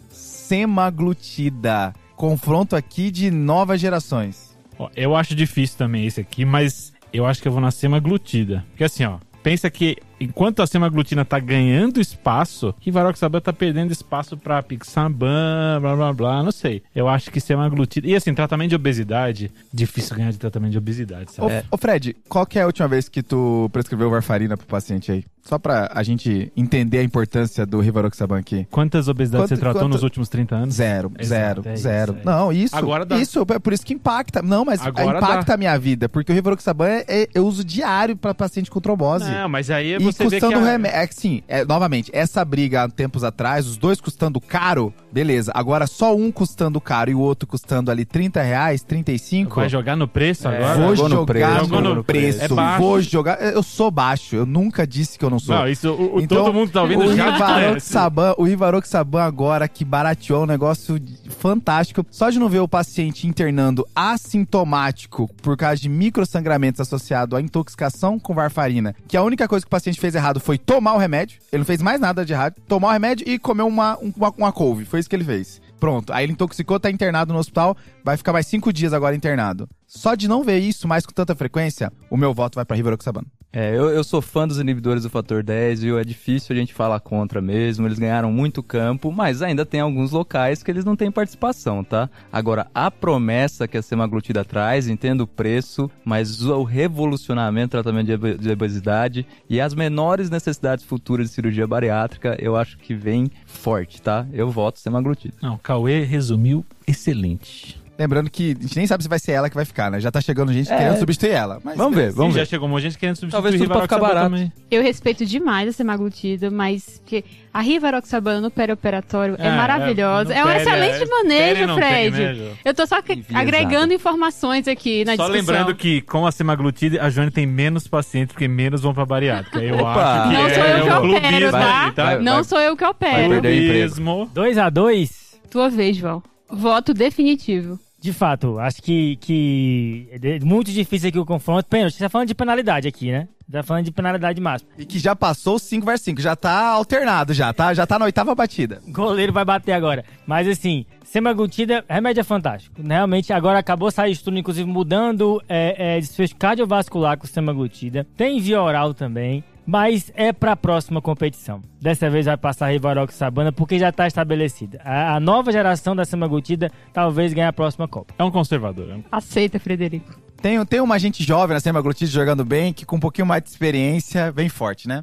Semaglutida. Confronto aqui de novas gerações. Ó, eu acho difícil também esse aqui, mas eu acho que eu vou na semaglutida. Porque assim, ó, pensa que enquanto a semaglutida tá ganhando espaço, Rivaroxaban tá perdendo espaço pra Pixaban, blá blá blá, não sei. Eu acho que semaglutida... E assim, tratamento de obesidade, difícil ganhar de tratamento de obesidade, sabe? Ô, é. ô Fred, qual que é a última vez que tu prescreveu warfarina pro paciente aí? Só pra a gente entender a importância do Rivaroxaban aqui. Quantas obesidades Quanto, você tratou quanto... nos últimos trinta anos? Zero, Exato, zero, é zero. isso, é não, isso, Agora dá. isso, é por isso que impacta. Não, mas Agora impacta dá. a minha vida, porque o Rivaroxaban é, é, eu uso diário pra paciente com trombose. Não, mas aí E você vê que... custando a- remédio. É que sim, é, novamente, essa briga há tempos atrás, os dois custando caro, beleza. Agora só um custando caro e o outro custando ali trinta reais, trinta e cinco. Vai jogar no preço É, agora? Vou Jogou no jogar preço, no, jogou no preço. preço. É baixo. Vou jogar. Eu sou baixo, eu nunca disse que eu não sou. Não, isso o, o- Então, todo mundo tá ouvindo O já conhece. Rivaroxaban, o Rivaroxaban agora que barateou um negócio fantástico. Só de não ver o paciente internando assintomático por causa de microsangramentos associado à intoxicação com warfarina, que a única coisa que o paciente fez errado foi tomar o remédio. Ele não fez mais nada de errado. Tomar o remédio e comer uma, uma, uma couve. Foi isso que ele fez. Pronto. Aí ele intoxicou, tá internado no hospital. Vai ficar mais cinco dias agora internado. Só de não ver isso mais com tanta frequência, o meu voto vai pra Rivaroxaban. É, eu, eu sou fã dos inibidores do fator dez, viu? É difícil a gente falar contra mesmo. Eles ganharam muito campo, mas ainda tem alguns locais que eles não têm participação, tá? Agora, a promessa que a semaglutida traz, entendo o preço, mas o revolucionamento do tratamento de ob- de obesidade e as menores necessidades futuras de cirurgia bariátrica, eu acho que vem forte, tá? Eu voto semaglutida. Não, o Cauê resumiu excelente. Lembrando que a gente nem sabe se vai ser ela que vai ficar, né? Já tá chegando gente É. querendo substituir ela. Mas Vamos ver, vamos Sim, ver. já chegou um monte de gente querendo substituir Talvez o tudo pra ficar Rivaroxaban barato. também. Eu respeito demais a semaglutida, mas que a Rivaroxaban no perioperatório é, É, maravilhosa. é, É, no um peri- excelente é, manejo, peri não tem, Fred. né, Ju? Eu tô só que- Enviesado. agregando informações aqui na Só discussão. lembrando que com a semaglutida, a Joane tem menos pacientes, porque menos vão pra bariátrica. Eu Opa! acho que Não é sou eu que o opero, clubismo tá? aí, tá? Vai- Não sou eu que vai opero. perder o emprego. Clubismo. dois a dois. Tua vez, João. Voto definitivo. De fato, acho que, que é de- muito difícil aqui o confronto. Pênalti, você tá falando de penalidade aqui, né? Tá falando de penalidade máxima. E que já passou o cinco versus cinco, já tá alternado já, tá? Já tá na oitava batida. O goleiro vai bater agora. Mas assim, semaglutida, remédio é fantástico. Realmente, agora acabou sair estudo, inclusive, mudando é, é, desfecho cardiovascular com semaglutida. Tem via oral também. Mas é pra próxima competição. Dessa vez vai passar a Rivaroxaban, porque já tá estabelecida. A, a nova geração da semaglutida talvez ganhe a próxima Copa. É um conservador. é um- Aceita, Frederico. Tem, tem uma gente jovem na semaglutida jogando bem, que com um pouquinho mais de experiência, vem forte, né?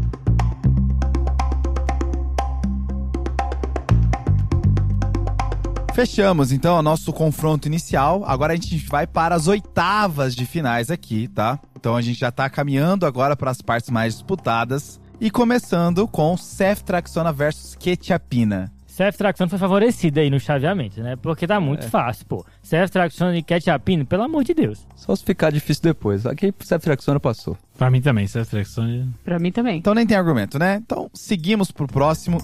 Fechamos, então, o nosso confronto inicial. Agora a gente vai para as oitavas de finais aqui, tá? Então a gente já tá caminhando agora para as partes mais disputadas. E começando com Ceftriaxona versus Quetiapina. Ceftriaxona foi favorecida aí no chaveamento, né? Porque tá muito fácil, pô. Ceftriaxona e Quetiapina, pelo amor de Deus. Só se ficar difícil depois. Aqui o Ceftriaxona passou. Pra mim também, Ceftriaxona. Pra mim também. Então nem tem argumento, né? Então seguimos pro próximo.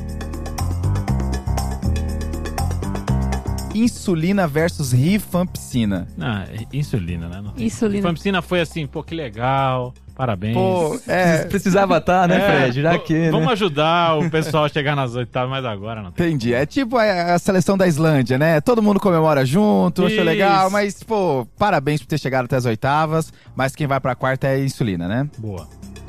Insulina versus rifampicina. Ah, é insulina, né? Não tem- Insulina. Rifampicina foi assim, pô, que legal. Parabéns. Pô, é... Precisava estar, né, É, Fred? Já v- que, né? Vamos ajudar o pessoal a chegar nas oitavas, mas agora não tem. Entendi. É tipo a, a seleção da Islândia, né? Todo mundo comemora junto, achou Isso. legal, mas, pô, parabéns por ter chegado até as oitavas, mas quem vai pra quarta é a insulina, né? Boa.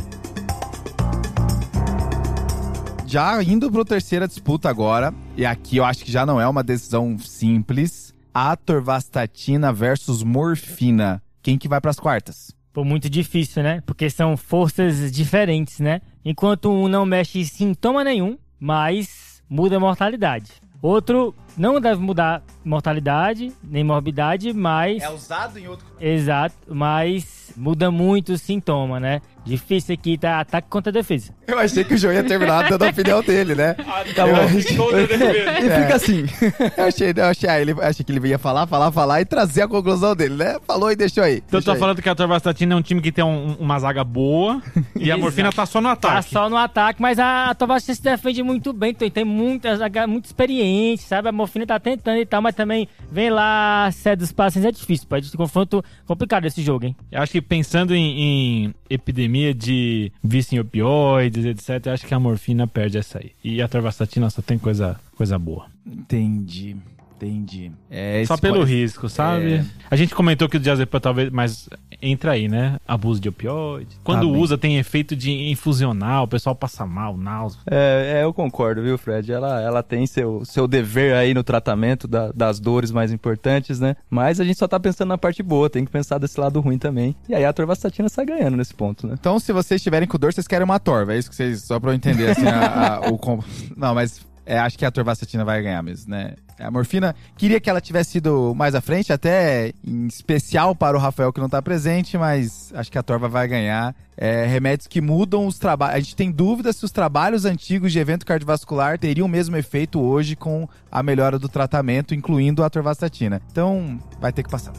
Já indo pro terceira disputa agora, e aqui eu acho que já não é uma decisão simples, atorvastatina versus morfina. Quem que vai pras quartas? Pô, muito difícil, né? Porque são forças diferentes, né? Enquanto um não mexe em sintoma nenhum, mas muda a mortalidade. Outro não deve mudar mortalidade, nem morbidade, mas... usado em outro... Exato, mas muda muito o sintoma, né? Difícil aqui, tá ataque contra defesa. Eu achei que o João ia terminar dando a opinião dele, né? Tá Eu bom. achei- Contra defesa. E fica assim. Eu achei, eu achei, ah, ele, achei que ele ia falar, falar, falar e trazer a conclusão dele, né? Falou e deixou aí. Então eu Deixa tô aí. falando que a Torvastatina é um time que tem um- uma zaga boa e a Morfina tá só no Tá ataque. só no ataque, mas a Torvastatina se defende muito bem, tem, tem muita zaga muito experiente, sabe? A Morfina tá tentando e tal, mas também vem lá, cede os passes, é difícil, pode ter confronto complicado esse jogo, hein? Eu acho que pensando em, em epidemia de vício em opioides, etcétera, eu acho que a Morfina perde essa aí. E a Torvastatina só tem coisa, coisa boa. Entendi, entendi. É, Só esse pelo co- risco, sabe? É. A gente comentou que o diazepam talvez, mas entra aí, né? Abuso de opioides. Quando Tá bem. usa tem efeito de infusional, o pessoal passa mal, náusea. É, é, eu concordo, viu, Fred? Ela, ela tem seu, seu dever aí no tratamento da- das dores mais importantes, né? Mas a gente só tá pensando na parte boa, tem que pensar desse lado ruim também. E aí a Torvastatina sai ganhando nesse ponto, né? Então, se vocês estiverem com dor, vocês querem uma torva. É isso que vocês... Só pra eu entender, assim, a- a- o... com- Não, mas é, acho que a Torvastatina vai ganhar mesmo, né? A Morfina, queria que ela tivesse ido mais à frente, até em especial para o Rafael que não tá presente, mas acho que a Torva vai ganhar. É, remédios que mudam os trabalhos. A gente tem dúvida se os trabalhos antigos de evento cardiovascular teriam o mesmo efeito hoje com a melhora do tratamento, incluindo a Torvastatina. Então, vai ter que passar.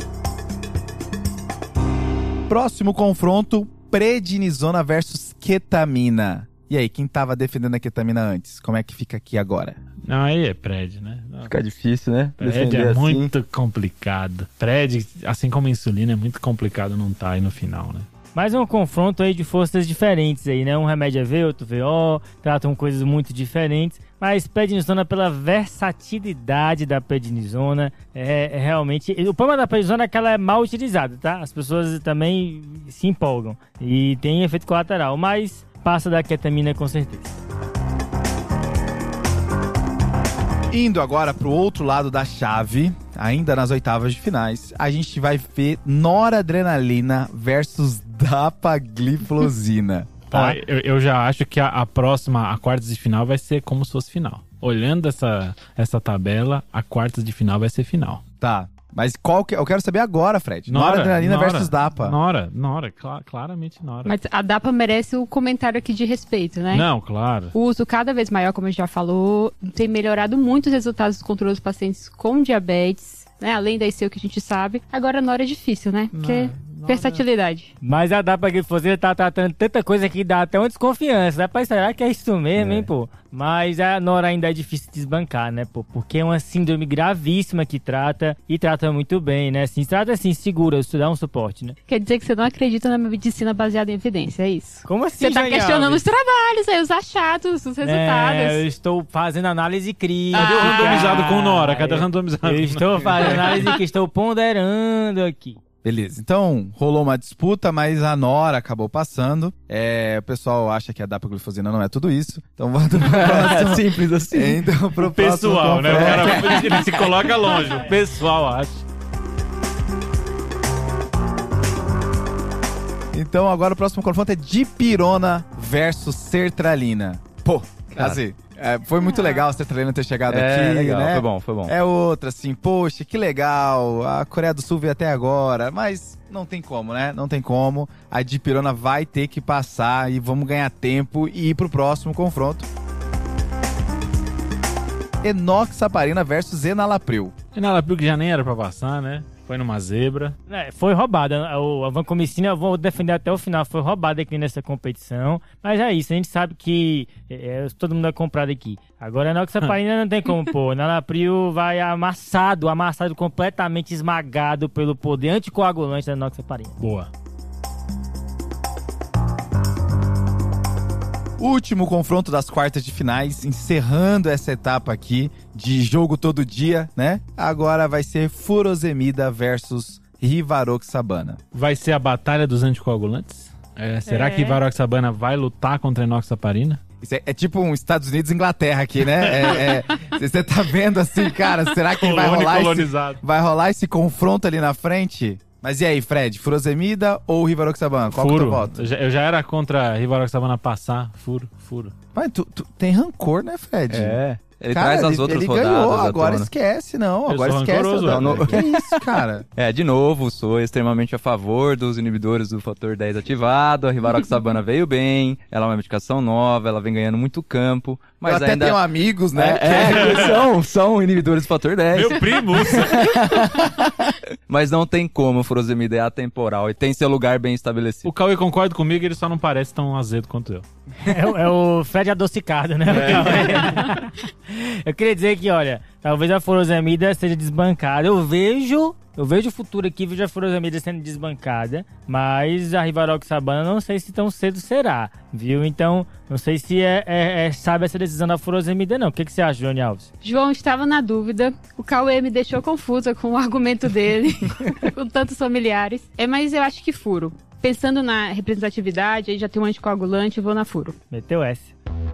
Próximo confronto, prednisona versus ketamina. E aí, quem tava defendendo a ketamina antes? Como é que fica aqui agora? Não, aí é prédio, né? Não, Fica difícil, né? prédio Defender é assim. muito complicado. Prédio, assim como a insulina, é muito complicado não tá aí no final, né? Mais um confronto aí de forças diferentes aí, né? Um remédio é V, outro V O, tratam coisas muito diferentes. Mas prednisona, pela versatilidade da prednisona, é, é realmente... O problema da prednisona é que ela é mal utilizada, tá? As pessoas também se empolgam e tem efeito colateral, mas passa da ketamina com certeza. Indo agora pro outro lado da chave, ainda nas oitavas de finais, a gente vai ver noradrenalina versus dapagliflozina. Ó, Tá? eu, eu já acho que a, a próxima, a quartas de final, vai ser como se fosse final. Olhando essa, essa tabela, a quartas de final vai ser final. Tá. Mas qual que... Eu quero saber agora, Fred. Nora, Noradrenalina Nora, versus dapa. Nora, Nora, cla- claramente Nora. Mas a DAPA merece o comentário aqui de respeito, né? Não, claro. O uso cada vez maior, como a gente já falou, tem melhorado muito os resultados do controle dos pacientes com diabetes, né? Além da I C U que a gente sabe. Agora, Nora é difícil, né? Porque versatilidade. Mas a dapagliflozina tá tratando tanta coisa que dá até uma desconfiança. Dá pra esperar que é isso mesmo, É. hein, pô? Mas a Nora ainda é difícil de desbancar, né, pô? Porque é uma síndrome gravíssima que trata e trata muito bem, né? Assim, trata assim, segura, isso dá um suporte, né? Quer dizer que você não acredita na medicina baseada em evidência, é isso? Como assim, Você tá Jane questionando Alves? os trabalhos, aí, os achados, os resultados. É, eu estou fazendo análise crítica. Cadê o randomizado com Nora? Cadê o Eu- randomizado? Eu estou fazendo análise que estou ponderando aqui. Beleza, então rolou uma disputa, mas a Nora acabou passando. É, o pessoal acha que a dapagliflozina não é tudo isso. Então vamos pro próximo. Simples assim. Então, pro O pessoal, próximo né? O confronto. cara ele se coloca longe. O pessoal acha. Então agora o próximo confronto é dipirona versus sertralina. Pô, Cara. assim, é, foi muito legal a sertralina ter chegado É, aqui, legal, né? foi bom, foi bom. É outra, assim, poxa, que legal, a Coreia do Sul veio até agora, mas não tem como, né? Não tem como. A dipirona vai ter que passar e vamos ganhar tempo e ir pro próximo confronto. Enoxaparina versus enalapril. Enalapril que já nem era pra passar, né? Foi numa zebra. É, foi roubada. O- A vancomicina, eu vou defender até o final, foi roubada aqui nessa competição. Mas é isso, a gente sabe que é, é, todo mundo é comprado aqui. Agora a enoxaparina não tem como pôr. Enalapril vai amassado, amassado, completamente esmagado pelo poder anticoagulante da enoxaparina. Boa. Último confronto das quartas de finais, encerrando essa etapa aqui de jogo todo dia, né? Agora vai ser furosemida versus rivaroxabana. Vai ser a batalha dos anticoagulantes? É, será É. que Rivaroxabana vai lutar contra a enoxaparina? Isso é, é tipo um Estados Unidos e Inglaterra aqui, né? É, é, você tá vendo assim, cara, será que vai Colônia rolar, esse, colonizado. vai rolar esse confronto ali na frente? Mas e aí, Fred, furosemida ou rivaroxabana? Qual que tu Furo. vota? Eu já, eu já era contra a Rivaroxabana passar. Furo, furo. Mas tu, tu tem rancor, né, Fred? É. Ele Cara, traz as ele, outras ele rodadas ganhou, à agora tona. esquece, não. Eu Agora sou esquece. rancoroso, Aldão. não. Que isso, cara? É, de novo, sou extremamente a favor dos inibidores do fator dez ativado. A Rivaroxabana veio bem, ela é uma medicação nova, ela vem ganhando muito campo. Mas Eu até ainda... tenho amigos, né? É, é, são, são inibidores do fator dez. Meu primo! Mas não tem como, furosemida é atemporal e tem seu lugar bem estabelecido. O Cauê concorda comigo, ele só não parece tão azedo quanto eu. É, o- é o Fred adocicado, né? Eu queria dizer que, olha, talvez a furosemida seja desbancada. Eu vejo, eu vejo o futuro aqui, vejo a furosemida sendo desbancada, mas a Rivaroxabana não sei se tão cedo será, viu? Então, não sei se é, é, é sabe essa decisão da furosemida, não. O que, que você acha, Johnny Alves? João estava na dúvida. O Cauê me deixou confusa com o argumento dele, com tantos familiares. É, mas eu acho que furo. Pensando na representatividade, aí já tem um anticoagulante, eu vou na furo. Meteu essa.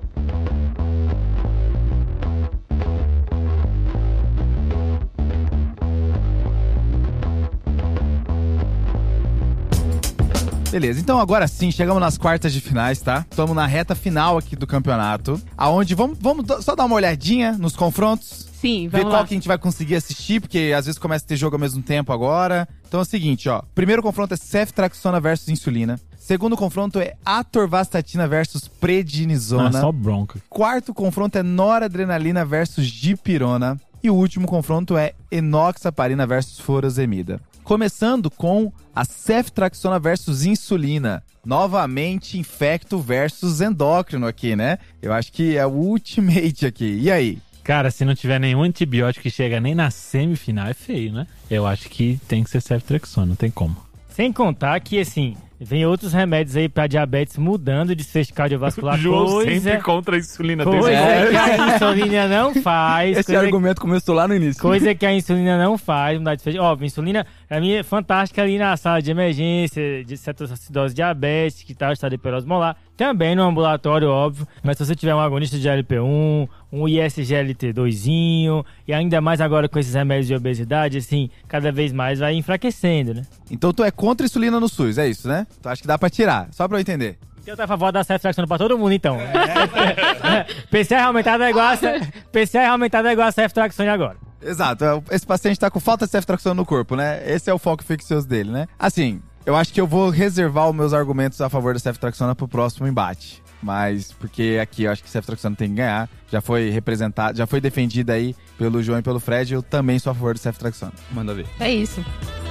Beleza, então agora sim, chegamos nas quartas de finais, tá? Estamos na reta final aqui do campeonato. Aonde, vamos, vamos do- só dar uma olhadinha nos confrontos? Sim, Ver vamos qual lá. que a gente vai conseguir assistir, porque às vezes começa a ter jogo ao mesmo tempo agora. Então é o seguinte, ó. Primeiro confronto é ceftraxona versus insulina. Segundo confronto é atorvastatina versus prednisona. Não, é só bronca. Quarto confronto é noradrenalina versus dipirona. E o último confronto é enoxaparina versus furosemida. Começando com a ceftraxona versus insulina. Novamente, infecto versus endócrino aqui, né? Eu acho que é o ultimate aqui. E aí? Cara, se não tiver nenhum antibiótico que chega nem na semifinal, é feio, né? Eu acho que tem que ser ceftriaxona, não tem como. Sem contar que, assim, vem outros remédios aí pra diabetes mudando o desfecho cardiovascular. João coisa, sempre contra a insulina. coisa tem certeza? que a insulina não faz. Esse coisa, argumento começou lá no início. coisa que a insulina não faz, mudar desfecho. Óbvio, a insulina, pra mim, é fantástica ali na sala de emergência, de cetoacidose diabética e tal, estado de hiperose molar. Também no ambulatório, óbvio. Mas se você tiver um agonista de G L P um, um I S G L T dois, e ainda mais agora com esses remédios de obesidade, assim, cada vez mais vai enfraquecendo, né? Então tu é contra a insulina no SUS, é isso, né? Tu acha que dá pra tirar, só pra eu entender. Eu tô a favor da ceftriaxona pra todo mundo, então. P C R aumentada é igual a, ce- P C R aumentada é igual a ceftriaxona agora. Exato, é, esse paciente tá com falta de ceftriaxona no corpo, né? Esse é o foco infeccioso dele, né? Assim, eu acho que eu vou reservar os meus argumentos a favor da ceftriaxona pro próximo embate. Mas, porque aqui eu acho que ceftriaxona tem que ganhar. Já foi representado, já foi defendida aí pelo João e pelo Fred. Eu também sou a favor da ceftriaxona. Manda ver. É isso.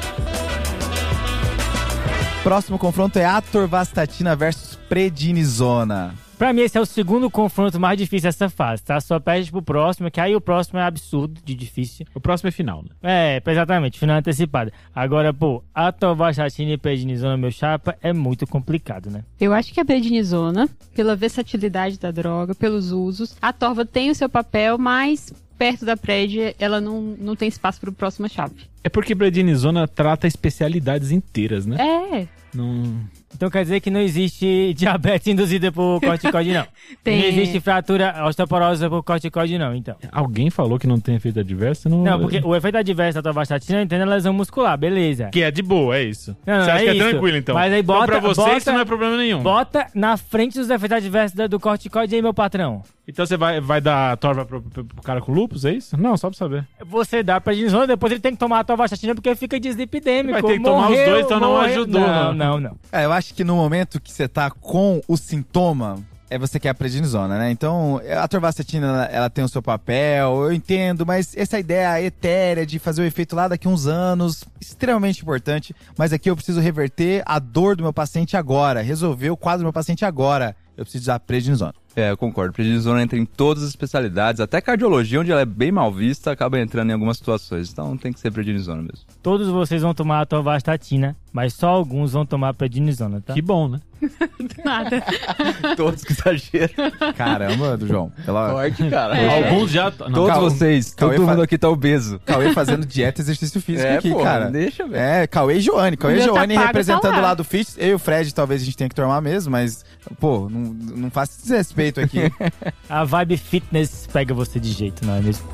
Próximo confronto é atorvastatina versus prednisona. Pra mim, esse é o segundo confronto mais difícil dessa fase, tá? Só perde pro próximo, que aí o próximo é absurdo de difícil. O próximo é final, né? É, exatamente, final antecipado. Agora, pô, atorvastatina e prednisona, meu chapa, é muito complicado, né? Eu acho que a prednisona, pela versatilidade da droga, pelos usos, a torva tem o seu papel, mas perto da pred, ela não, não tem espaço para o próximo chave. É porque prednisona trata especialidades inteiras, né? É, Não... Então quer dizer que não existe diabetes induzida por corticoide, não. Tem. Não existe fratura osteoporose por corticoide, não, então. Alguém falou que não tem efeito adverso? Não, Não, porque o efeito adverso da atorvastatina, eu entendo a lesão muscular, beleza. Que é de boa, é isso. Não, não, Você acha é que é isso. tranquilo, então? Mas aí bota- então pra você bota- isso não é problema nenhum. Bota na frente dos efeitos adversos da- do corticoide aí, meu patrão. Então você vai, vai dar torva pro, pro, pro cara com lúpus, é isso? Não, só pra saber. Você dá prednisona, depois ele tem que tomar a atorvastatina porque fica dislipidêmico. Vai ter que tomar os dois, então não ajudou, Não, não. não, não. É, eu acho que no momento que você tá com o sintoma, é você que é a prednisona, né? Então, a atorvastatina, ela, ela tem o seu papel, eu entendo, mas essa ideia etérea de fazer o efeito lá daqui uns anos, extremamente importante, mas aqui eu preciso reverter a dor do meu paciente agora, resolver o quadro do meu paciente agora. Eu preciso usar prednisona. É, eu concordo. Prednisona entra em todas as especialidades, até cardiologia, onde ela é bem mal vista, acaba entrando em algumas situações. Então tem que ser prednisona mesmo. Todos vocês vão tomar a atorvastatina, mas só alguns vão tomar a prednisona, tá? Que bom, né? nada. Todos que exagero. Caramba, do João. Ela... Forte, cara. Alguns já... Não, Todos Cal- vocês, Cauê todo fa- mundo aqui tá obeso. Cauê fazendo dieta e exercício físico É, aqui, pô, cara. deixa, velho. É, Cauê e Joane. Cauê O e meu tá Joane pago, representando tá lá. o lado fit. Eu e o Fred, talvez a gente tenha que tomar mesmo, mas, pô, não, não faça desrespeito aqui. A vibe fitness pega você de jeito, não é mesmo?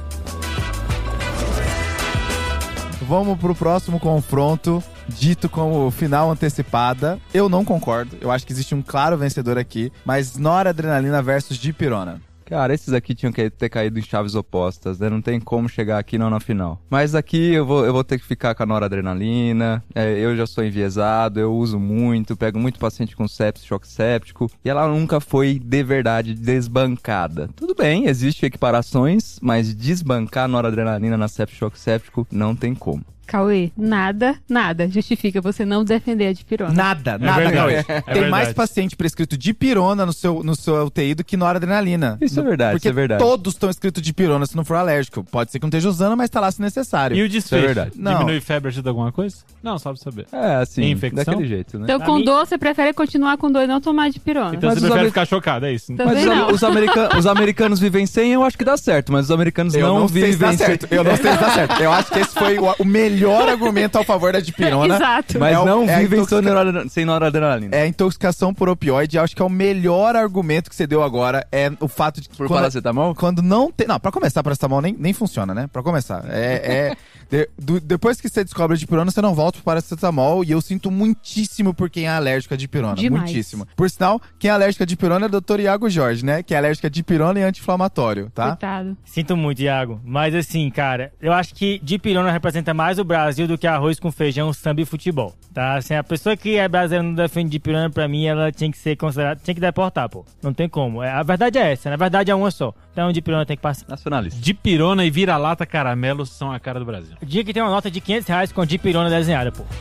Vamos pro próximo confronto, dito como final antecipada. Eu não concordo. Eu acho que existe um claro vencedor aqui, mas noradrenalina versus dipirona. Cara, esses aqui tinham que ter caído em chaves opostas, né? Não tem como chegar aqui não na final. Mas aqui eu vou, eu vou ter que ficar com a noradrenalina, é, eu já sou enviesado, eu uso muito, pego muito paciente com sepsis, choque séptico, e ela nunca foi de verdade desbancada. Tudo bem, existem equiparações, mas desbancar a noradrenalina na sepsis, choque séptico não tem como. Cauê, nada, nada justifica você não defender a dipirona. Nada, nada, verdade, Cauê. é Tem verdade. mais paciente prescrito dipirona no seu, no seu U T I do que noradrenalina. Isso é verdade, Porque isso é verdade. todos estão escritos dipirona se não for alérgico. Pode ser que não esteja usando, mas tá lá se necessário. E o desfecho? é verdade. Não. Diminui febre, ajuda alguma coisa? Não, só pra saber. É, assim, Infecção? daquele jeito, né? Então, Pra com mim- dor, você prefere continuar com dor e não tomar dipirona. Então Mas você os prefere amer- ficar chocado, é isso? Também Mas os, não. os, american- os americanos vivem sem, eu acho que dá certo, mas os americanos Eu não, não sei vivem se dá sem. certo. Eu não sei se dá certo. Eu acho que esse foi o, o melhor argumento ao favor da dipirona. Exato. Mas É o- não é a vivem intoxica- sem noradrenalina. Sem noradrenalina. É a intoxicação por opioide. Acho que é o melhor argumento que você deu agora. É o fato de que Por quando, paracetamol? quando não tem... Não, pra começar, paracetamol nem, nem funciona, né? Pra começar. É... é de- do- depois que você descobre a dipirona, você não volta pro paracetamol. E eu sinto muitíssimo por quem é alérgico a dipirona. Demais. Muitíssimo. Por sinal, quem é alérgico a dipirona é o doutor Iago Jorge, né? Que é alérgico a dipirona e anti-inflamatório, tá? Coitado. Sinto muito, Iago. Mas assim, cara, eu acho que dipirona representa mais o Brasil do que arroz com feijão, samba e futebol. Tá? Assim, a pessoa que é brasileira e não defende dipirona, pra mim, ela tinha que ser considerada, tinha que deportar, pô. Não tem como. É, a verdade é essa, na verdade é uma só. Então, dipirona tem que passar. Nacionalista. Dipirona e vira-lata caramelo são a cara do Brasil. O dia que tem uma nota de quinhentos reais com dipirona desenhada, pô.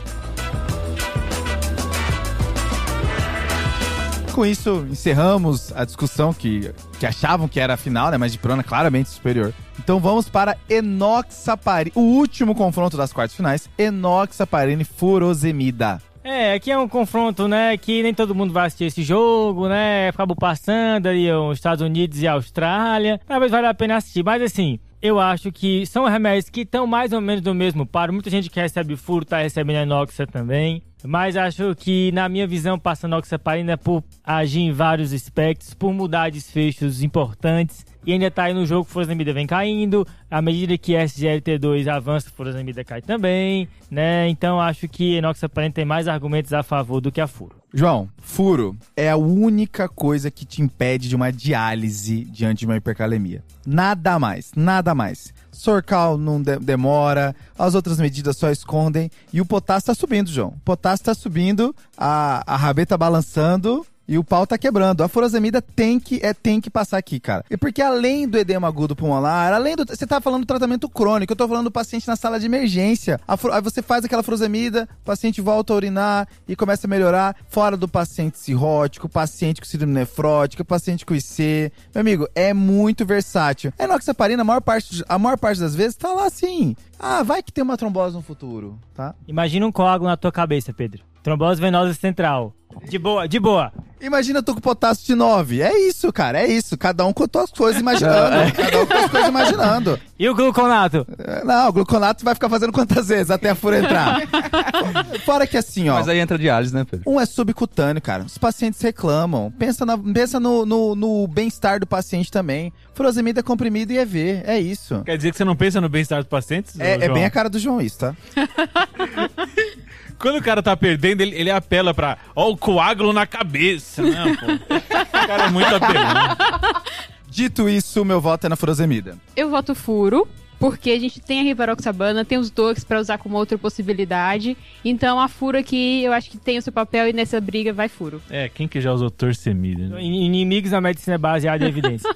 Com isso, encerramos a discussão que, que achavam que era a final, né? Mas dipirona claramente superior. Então vamos para enoxaparina, o último confronto das quartas finais, enoxaparina e furosemida. É, aqui é um confronto, né, que nem todo mundo vai assistir esse jogo, né, acabou passando ali os Estados Unidos e a Austrália, talvez valha a pena assistir, mas assim, eu acho que são remédios que estão mais ou menos no mesmo paro, muita gente que recebe furo tá recebendo enoxa também, mas acho que, na minha visão, passa enoxaparina por agir em vários aspectos, por mudar desfechos importantes, e ainda tá aí no jogo, furosemida vem caindo, à medida que S G L T dois avança, furosemida cai também, né? Então acho que enoxaparina tem mais argumentos a favor do que a furo. João, furo é a única coisa que te impede de uma diálise diante de uma hipercalemia. Nada mais, nada mais. Sorcal não de- demora, as outras medidas só escondem e o potássio tá subindo, João. O potássio tá subindo, a, a rabeta balançando e o pau tá quebrando. A furosemida tem que, é, tem que passar aqui, cara. E porque além do edema agudo pulmonar, além do... Você tá falando do tratamento crônico, eu tô falando do paciente na sala de emergência. A furo- aí você faz aquela furosemida, o paciente volta a urinar e começa a melhorar. Fora do paciente cirrótico, paciente com síndrome nefrótica, paciente com I C. Meu amigo, é muito versátil. A enoxaparina, a maior parte, a maior parte das vezes, tá lá assim. Ah, vai que tem uma trombose no futuro, tá? Imagina um coágulo na tua cabeça, Pedro. Trombose venosa central. De boa, de boa. Imagina eu tô com potássio de nove. É isso, cara, é isso. Cada um com as coisas imaginando. Cada um com as coisas imaginando. E o gluconato? É, Não, o gluconato vai ficar fazendo quantas vezes até a fura entrar? Fora que assim, ó. Mas aí entra diálise, né, Pedro? Um é subcutâneo, cara. Os pacientes reclamam. Pensa, na- pensa no, no, no bem-estar do paciente também. Furosemida é comprimido e é V. É isso. Quer dizer que você não pensa no bem-estar dos pacientes? É, ô, é João? bem a cara do João isso, tá? Quando o cara tá perdendo, ele, ele apela pra... Ó, o coágulo na cabeça. Não, pô. O cara é muito apelão. Dito isso, meu voto é na furosemida. Eu voto furo, porque a gente tem a rivaroxabana, tem os dox pra usar como outra possibilidade. Então a furo aqui, eu acho que tem o seu papel e nessa briga vai furo. É, quem que já usou torcemida? Né? In- Inimigos da medicina baseada em evidência.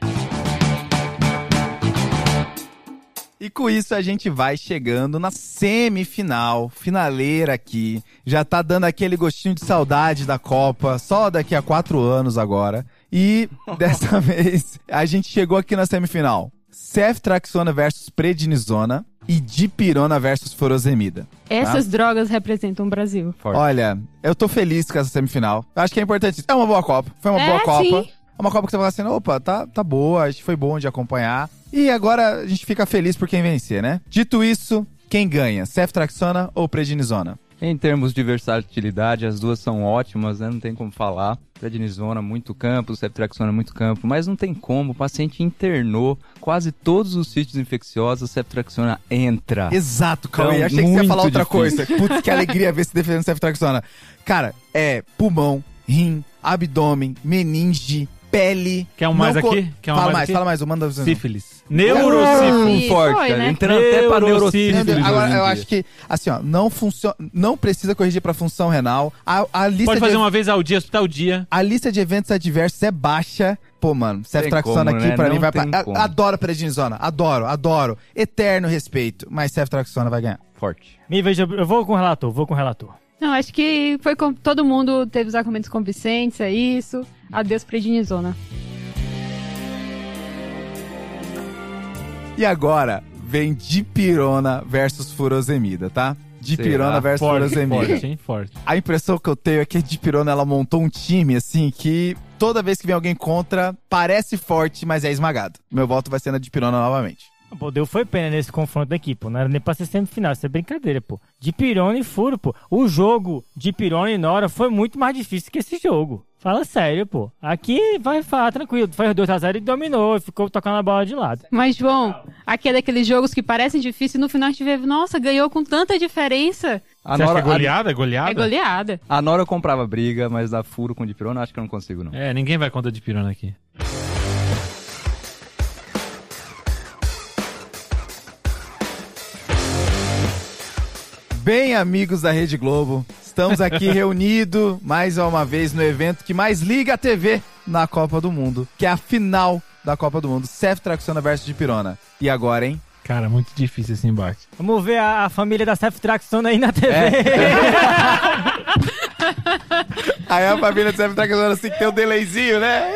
E com isso a gente vai chegando na semifinal, finaleira aqui. Já tá dando aquele gostinho de saudade da Copa, só daqui a quatro anos agora. E dessa vez a gente chegou aqui na semifinal. Ceftriaxona versus prednisona e dipirona versus furosemida. Essas drogas representam o Brasil. Forte. Olha, eu tô feliz com essa semifinal. Acho que é importante. É uma boa Copa. Foi uma É, boa Copa. sim. É uma Copa que você fala assim, opa, tá, tá boa, acho que foi bom de acompanhar. E agora a gente fica feliz por quem vencer, né? Dito isso, quem ganha? Ceftriaxona ou prednisona? Em termos de versatilidade, as duas são ótimas, né? Não tem como falar. Prednisona, muito campo, ceftriaxona, muito campo. Mas não tem como, o paciente internou quase todos os sítios infecciosos, ceftriaxona entra. Exato, Cauê. Então, Achei que você ia muito falar outra difícil. coisa. Putz, que alegria ver se defendendo ceftriaxona. Cara, é pulmão, rim, abdômen, meninge, pele. Quer um mais não co- aqui? Quer um fala mais mais, aqui? fala mais. Eu mando Sífilis. Um Neurosífilis. forte, foi, cara. né? Entrando até pra Neurosífilis. neurosífilis. Agora, hoje em eu dia. acho que, assim, ó, não funciona, não precisa corrigir pra função renal. A, a lista Pode fazer de, uma vez ao dia, hospital dia. a lista de eventos adversos é baixa. Pô, mano, ceftraxona como, aqui né? pra Não mim vai tem pra... como. a- Adoro prednisona, adoro, adoro. Eterno respeito, mas ceftraxona vai ganhar. Forte. Me veja, eu vou com o relator, vou com o relator. Não, acho que foi com... todo mundo teve os argumentos convincentes, é isso. Adeus, prednisona. E agora vem dipirona versus furosemida, tá? Dipirona Será? versus Forte, furosemida. forte, hein? Forte. A impressão que eu tenho é que a dipirona, ela montou um time, assim, que toda vez que vem alguém contra, parece forte, mas é esmagado. Meu voto vai ser na dipirona novamente. Pô, deu foi pena nesse confronto aqui, pô. Não era nem pra ser semifinal, isso é brincadeira, pô. De Pirona e Furo, pô. O jogo de Pirona e Nora foi muito mais difícil que esse jogo. Fala sério, pô. Aqui vai falar tranquilo. Foi dois a zero e dominou, ficou tocando a bola de lado. Mas, João, aqui é daqueles jogos que parecem difíceis e no final a gente vê, nossa, ganhou com tanta diferença. A Você acha Nora, que é goleada? É goleada? É goleada. a, a Nora eu comprava briga, mas da furo com dipirona acho que eu não consigo, não. É, ninguém vai contra dipirona aqui. Bem, amigos da Rede Globo, estamos aqui reunidos mais uma vez no evento que mais liga a T V na Copa do Mundo, que é a final da Copa do Mundo, ceftraxona versus dipirona. E agora, hein? Cara, muito difícil esse embate. Vamos ver a, a família da ceftraxona aí na T V. Aí a família de ceftraxona assim que tem um delayzinho, né?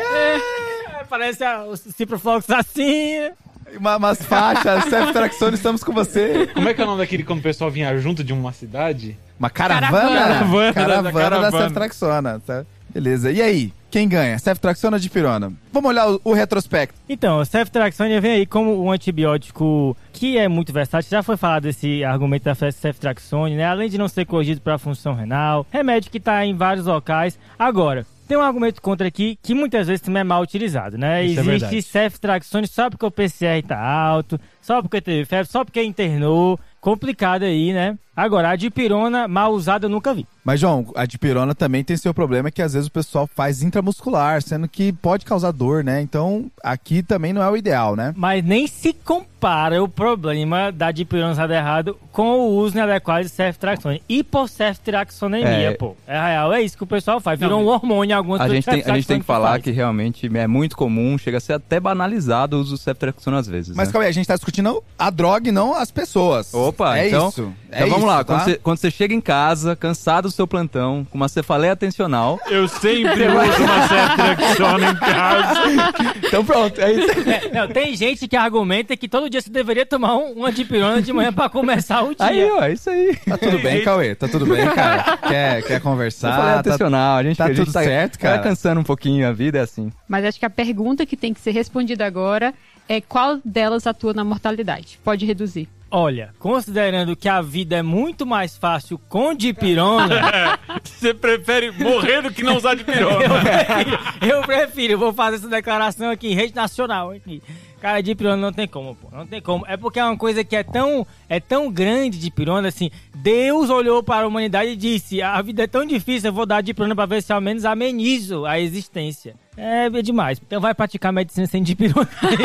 É, parece a, o Ciproflox assim. Uma, umas faixas, ceftraxona, estamos com você. Como é que é o nome daquele quando o pessoal vinha junto de uma cidade? Uma caravana? Caravana. Caravana, Caravana da, da caravana. ceftraxona. Tá? Beleza. E aí? Quem ganha? Ceftraxona ou dipirona? Vamos olhar o, o retrospecto. Então, o ceftraxona vem aí como um antibiótico que é muito versátil. Já foi falado esse argumento da ceftraxona, né? Além de não ser corrigido para a função renal, remédio que está em vários locais. Agora, tem um argumento contra aqui que muitas vezes também é mal utilizado, né? Isso é Existe verdade. ceftraxona só porque o P C R tá alto, só porque teve febre, só porque internou. Complicado aí, né? Agora, a dipirona mal usada eu nunca vi. Mas, João, a dipirona também tem seu problema que às vezes o pessoal faz intramuscular, sendo que pode causar dor, né? Então, aqui também não é o ideal, né? Mas nem se compara o problema da dipirona usada errado com o uso inadequado de ceftraxona. Hipoceftraxonemia, É. pô. É real, é isso que o pessoal faz. Virou Não, um hormônio em algumas A pessoas. gente, tem, a gente tem que falar faz. que realmente é muito comum, chega a ser até banalizado o uso do ceftraxona às vezes. Mas né? calma aí, a gente tá discutindo a droga e não as pessoas. Opa, é então, isso. então é vamos isso, lá. tá? Quando, você, quando você chega em casa, cansado do seu plantão, com uma cefaleia atencional, Eu sempre uso uma ceftraxona em casa. Então pronto, é isso. É, não, tem gente que argumenta que todo dia você deveria tomar um, uma dipirona de manhã pra começar o dia. aí, ó, é isso aí. Tá tudo bem, Cauê? Tá tudo bem, cara? Quer, quer conversar? Cefaleia Tá- atencional, a gente, tá a gente tudo certo, cara? Tá cansando um pouquinho, a vida é assim. Mas acho que a pergunta que tem que ser respondida agora é qual delas atua na mortalidade. Pode reduzir. Olha, considerando que a vida é muito mais fácil com dipirona, Você prefere morrer do que não usar dipirona. eu prefiro, eu prefiro, vou fazer essa declaração aqui em rede nacional. Aqui. Cara, dipirona não tem como, pô, não tem como. É porque é uma coisa que é tão, é tão grande, dipirona, assim, Deus olhou para a humanidade e disse, a vida é tão difícil, eu vou dar dipirona pra ver se ao menos amenizo a existência. É, é demais. Então vai praticar medicina sem dipirona.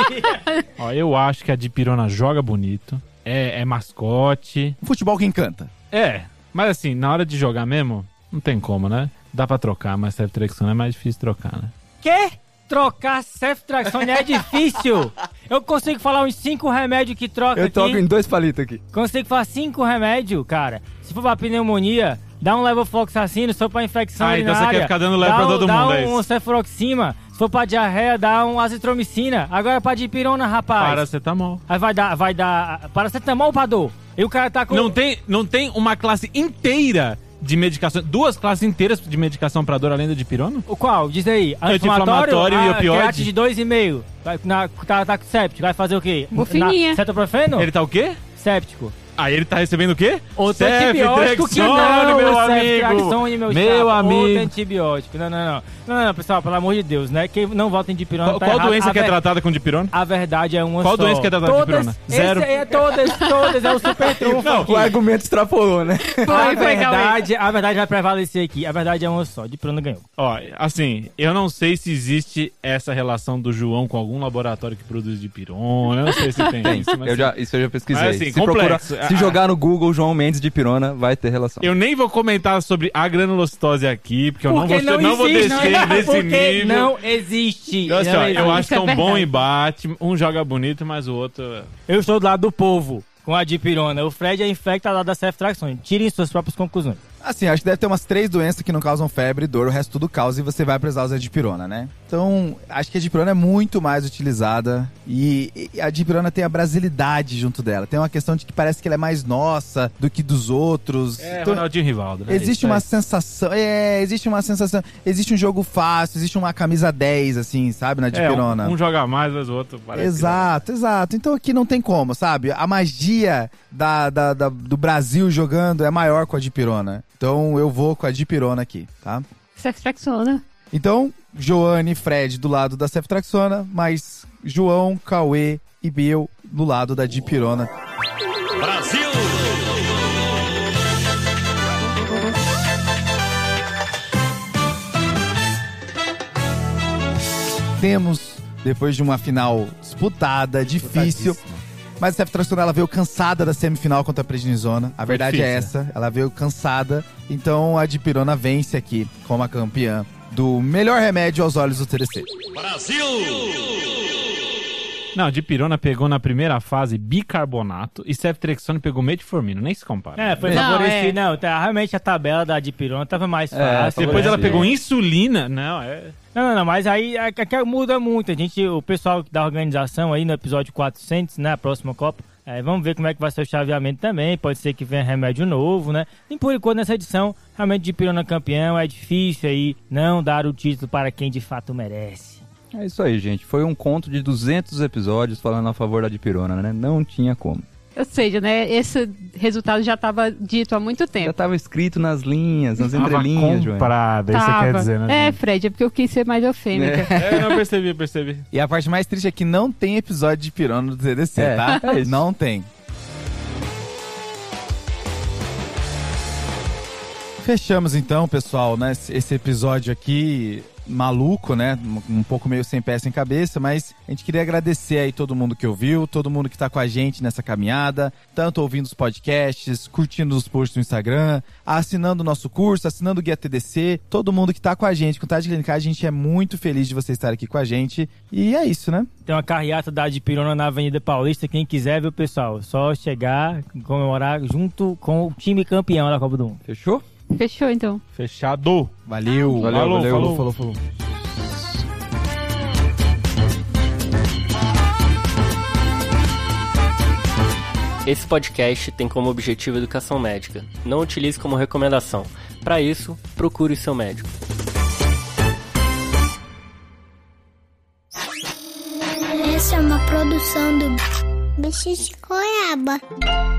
Ó, eu acho que a dipirona joga bonito. É, é mascote. Futebol que encanta. É, mas assim, na hora de jogar mesmo, não tem como, né? Dá pra trocar, mas ceftraxona é mais difícil trocar, né? Quê? Trocar ceftraxona é difícil. Eu consigo falar uns cinco remédios que troca Eu aqui. toco em dois palitos aqui. Consigo falar cinco remédios, cara. Se for pra pneumonia, dá um levofloxacino. Se for pra infecção Ah, então você urinária, quer ficar dando leve dá pra um- todo dá mundo, é um isso? cefuroxima. Se for pra diarreia, dá um azitromicina. Agora pra dipirona, rapaz. Paracetamol. Aí vai dar, vai dar paracetamol pra dor. E o cara tá com... Não tem, não tem uma classe inteira de medicação, duas classes inteiras de medicação pra dor além da dipirona? O qual? Diz aí. Anti-inflamatório e ah, opioide. create de dois e meio. Vai, na, tá, tá séptico. Vai fazer o quê? Morfininha. Na- Cetoprofeno? Ele tá o quê? Séptico. Aí ele tá recebendo o quê? Outro antibiótico que não, meu amigo. Ceftriaxone, meu, Meu chapa. amigo. Outro antibiótico. Não, não, não. Não, não, pessoal, pelo amor de Deus, né? Quem não vota em dipirona Qual, tá qual errado. doença A que é ver- tratada com dipirona? A verdade é uma Qual só. doença que é tratada com Todas, dipirona? Zero. Esse aí é todas, todas. É o super trunfo Não, aqui. O argumento extrapolou, né? A Foi, foi, verdade, a verdade vai prevalecer aqui. A verdade é uma só. Dipirona ganhou. Ó, assim, eu não sei se existe essa relação do João com algum laboratório que produz dipirona. Eu não sei se tem, Tem. isso, mas Eu já, isso eu já pesquisei. Mas, assim, se, procurar- complexo. se Ah, jogar no Google João Mendes de pirona, vai ter relação. eu nem vou comentar sobre a granulocitose aqui, porque eu não Porque vou, não vou existe, descer não, nesse porque nível. não existe. Então, assim, Não ó, existe. eu acho Isso que é é um bom verdade. embate. Um joga bonito, mas o outro... Eu estou do lado do povo com a dipirona. O Fred é infecta lá da ceftriaxone. Tirem suas próprias conclusões. Assim, acho que deve ter umas três doenças que não causam febre, dor, o resto tudo causa e você vai precisar usar a dipirona, né? Então, acho que a dipirona é muito mais utilizada e, e a dipirona tem a brasilidade junto dela. Tem uma questão de que parece que ela é mais nossa do que dos outros. É, Então, Ronaldinho Rivaldo, né? existe Isso uma aí. sensação, é, existe uma sensação, existe um jogo fácil, existe uma camisa dez, assim, sabe, na É, dipirona. um, um joga mais, mas o outro parece Exato, exato. Então aqui não tem como, sabe? A magia da, da- da- do Brasil jogando é maior com a dipirona. Então eu vou com a dipirona aqui, tá? Ceftriaxona. Então, Joane e Fred do lado da ceftriaxona, mas João, Cauê e Bill do lado da dipirona. Brasil! Temos, depois de uma final disputada, difícil, mas a ceftriaxona ela veio cansada da semifinal contra a prednisona. A verdade é difícil. essa, ela veio cansada. Então a dipirona vence aqui como a campeã do melhor remédio aos olhos do T D C. Brasil! Não, dipirona pegou na primeira fase bicarbonato e ceftriaxone pegou metformina, nem se compara. É, foi Não, favorecido. é. Não, tá, realmente a tabela da dipirona tava mais É, fácil. Depois ela Sim. pegou insulina, não, é... Não, não, não, mas aí a, a, a muda muito. A gente, o pessoal da organização aí no episódio quatrocentos, né, a próxima Copa, é, vamos ver como é que vai ser o chaveamento também. Pode ser que venha remédio novo, né? E por enquanto nessa edição, realmente dipirona campeão, é difícil aí não dar o título para quem de fato merece. É isso aí, gente. Foi um conto de duzentos episódios falando a favor da dipirona, né? Não tinha como. Ou seja, né, esse resultado já estava dito há muito Já tempo. tava escrito nas linhas, nas Tava entrelinhas, Joane. comprada, isso você Tava. quer dizer, né? É, Fred, é porque eu quis ser mais eufêmica. É, não, percebi, percebi. E a parte mais triste é que não tem episódio de dipirona do T D C, É, tá? é isso. Não tem. Fechamos então, pessoal, né? esse- Esse episódio aqui maluco, né? Um um pouco meio sem pé, sem cabeça, mas a gente queria agradecer aí todo mundo que ouviu, todo mundo que tá com a gente nessa caminhada, tanto ouvindo os podcasts, curtindo os posts no Instagram, assinando o nosso curso, assinando o Guia T D C, todo mundo que tá com a gente, com o Tarde Clinicar, a gente é muito feliz de você estar aqui com a gente. E é isso, né? Tem uma carreata da dipirona na Avenida Paulista, quem quiser, viu, pessoal? Só chegar, comemorar junto com o time campeão da Copa do Mundo. Fechou? Fechou, então. Fechado. Valeu, Valeu, falou, valeu. falou. falou, falou. Esse podcast tem como objetivo educação médica. Não utilize como recomendação. Para isso, procure o seu médico. Essa é uma produção do Bicho de Goiaba.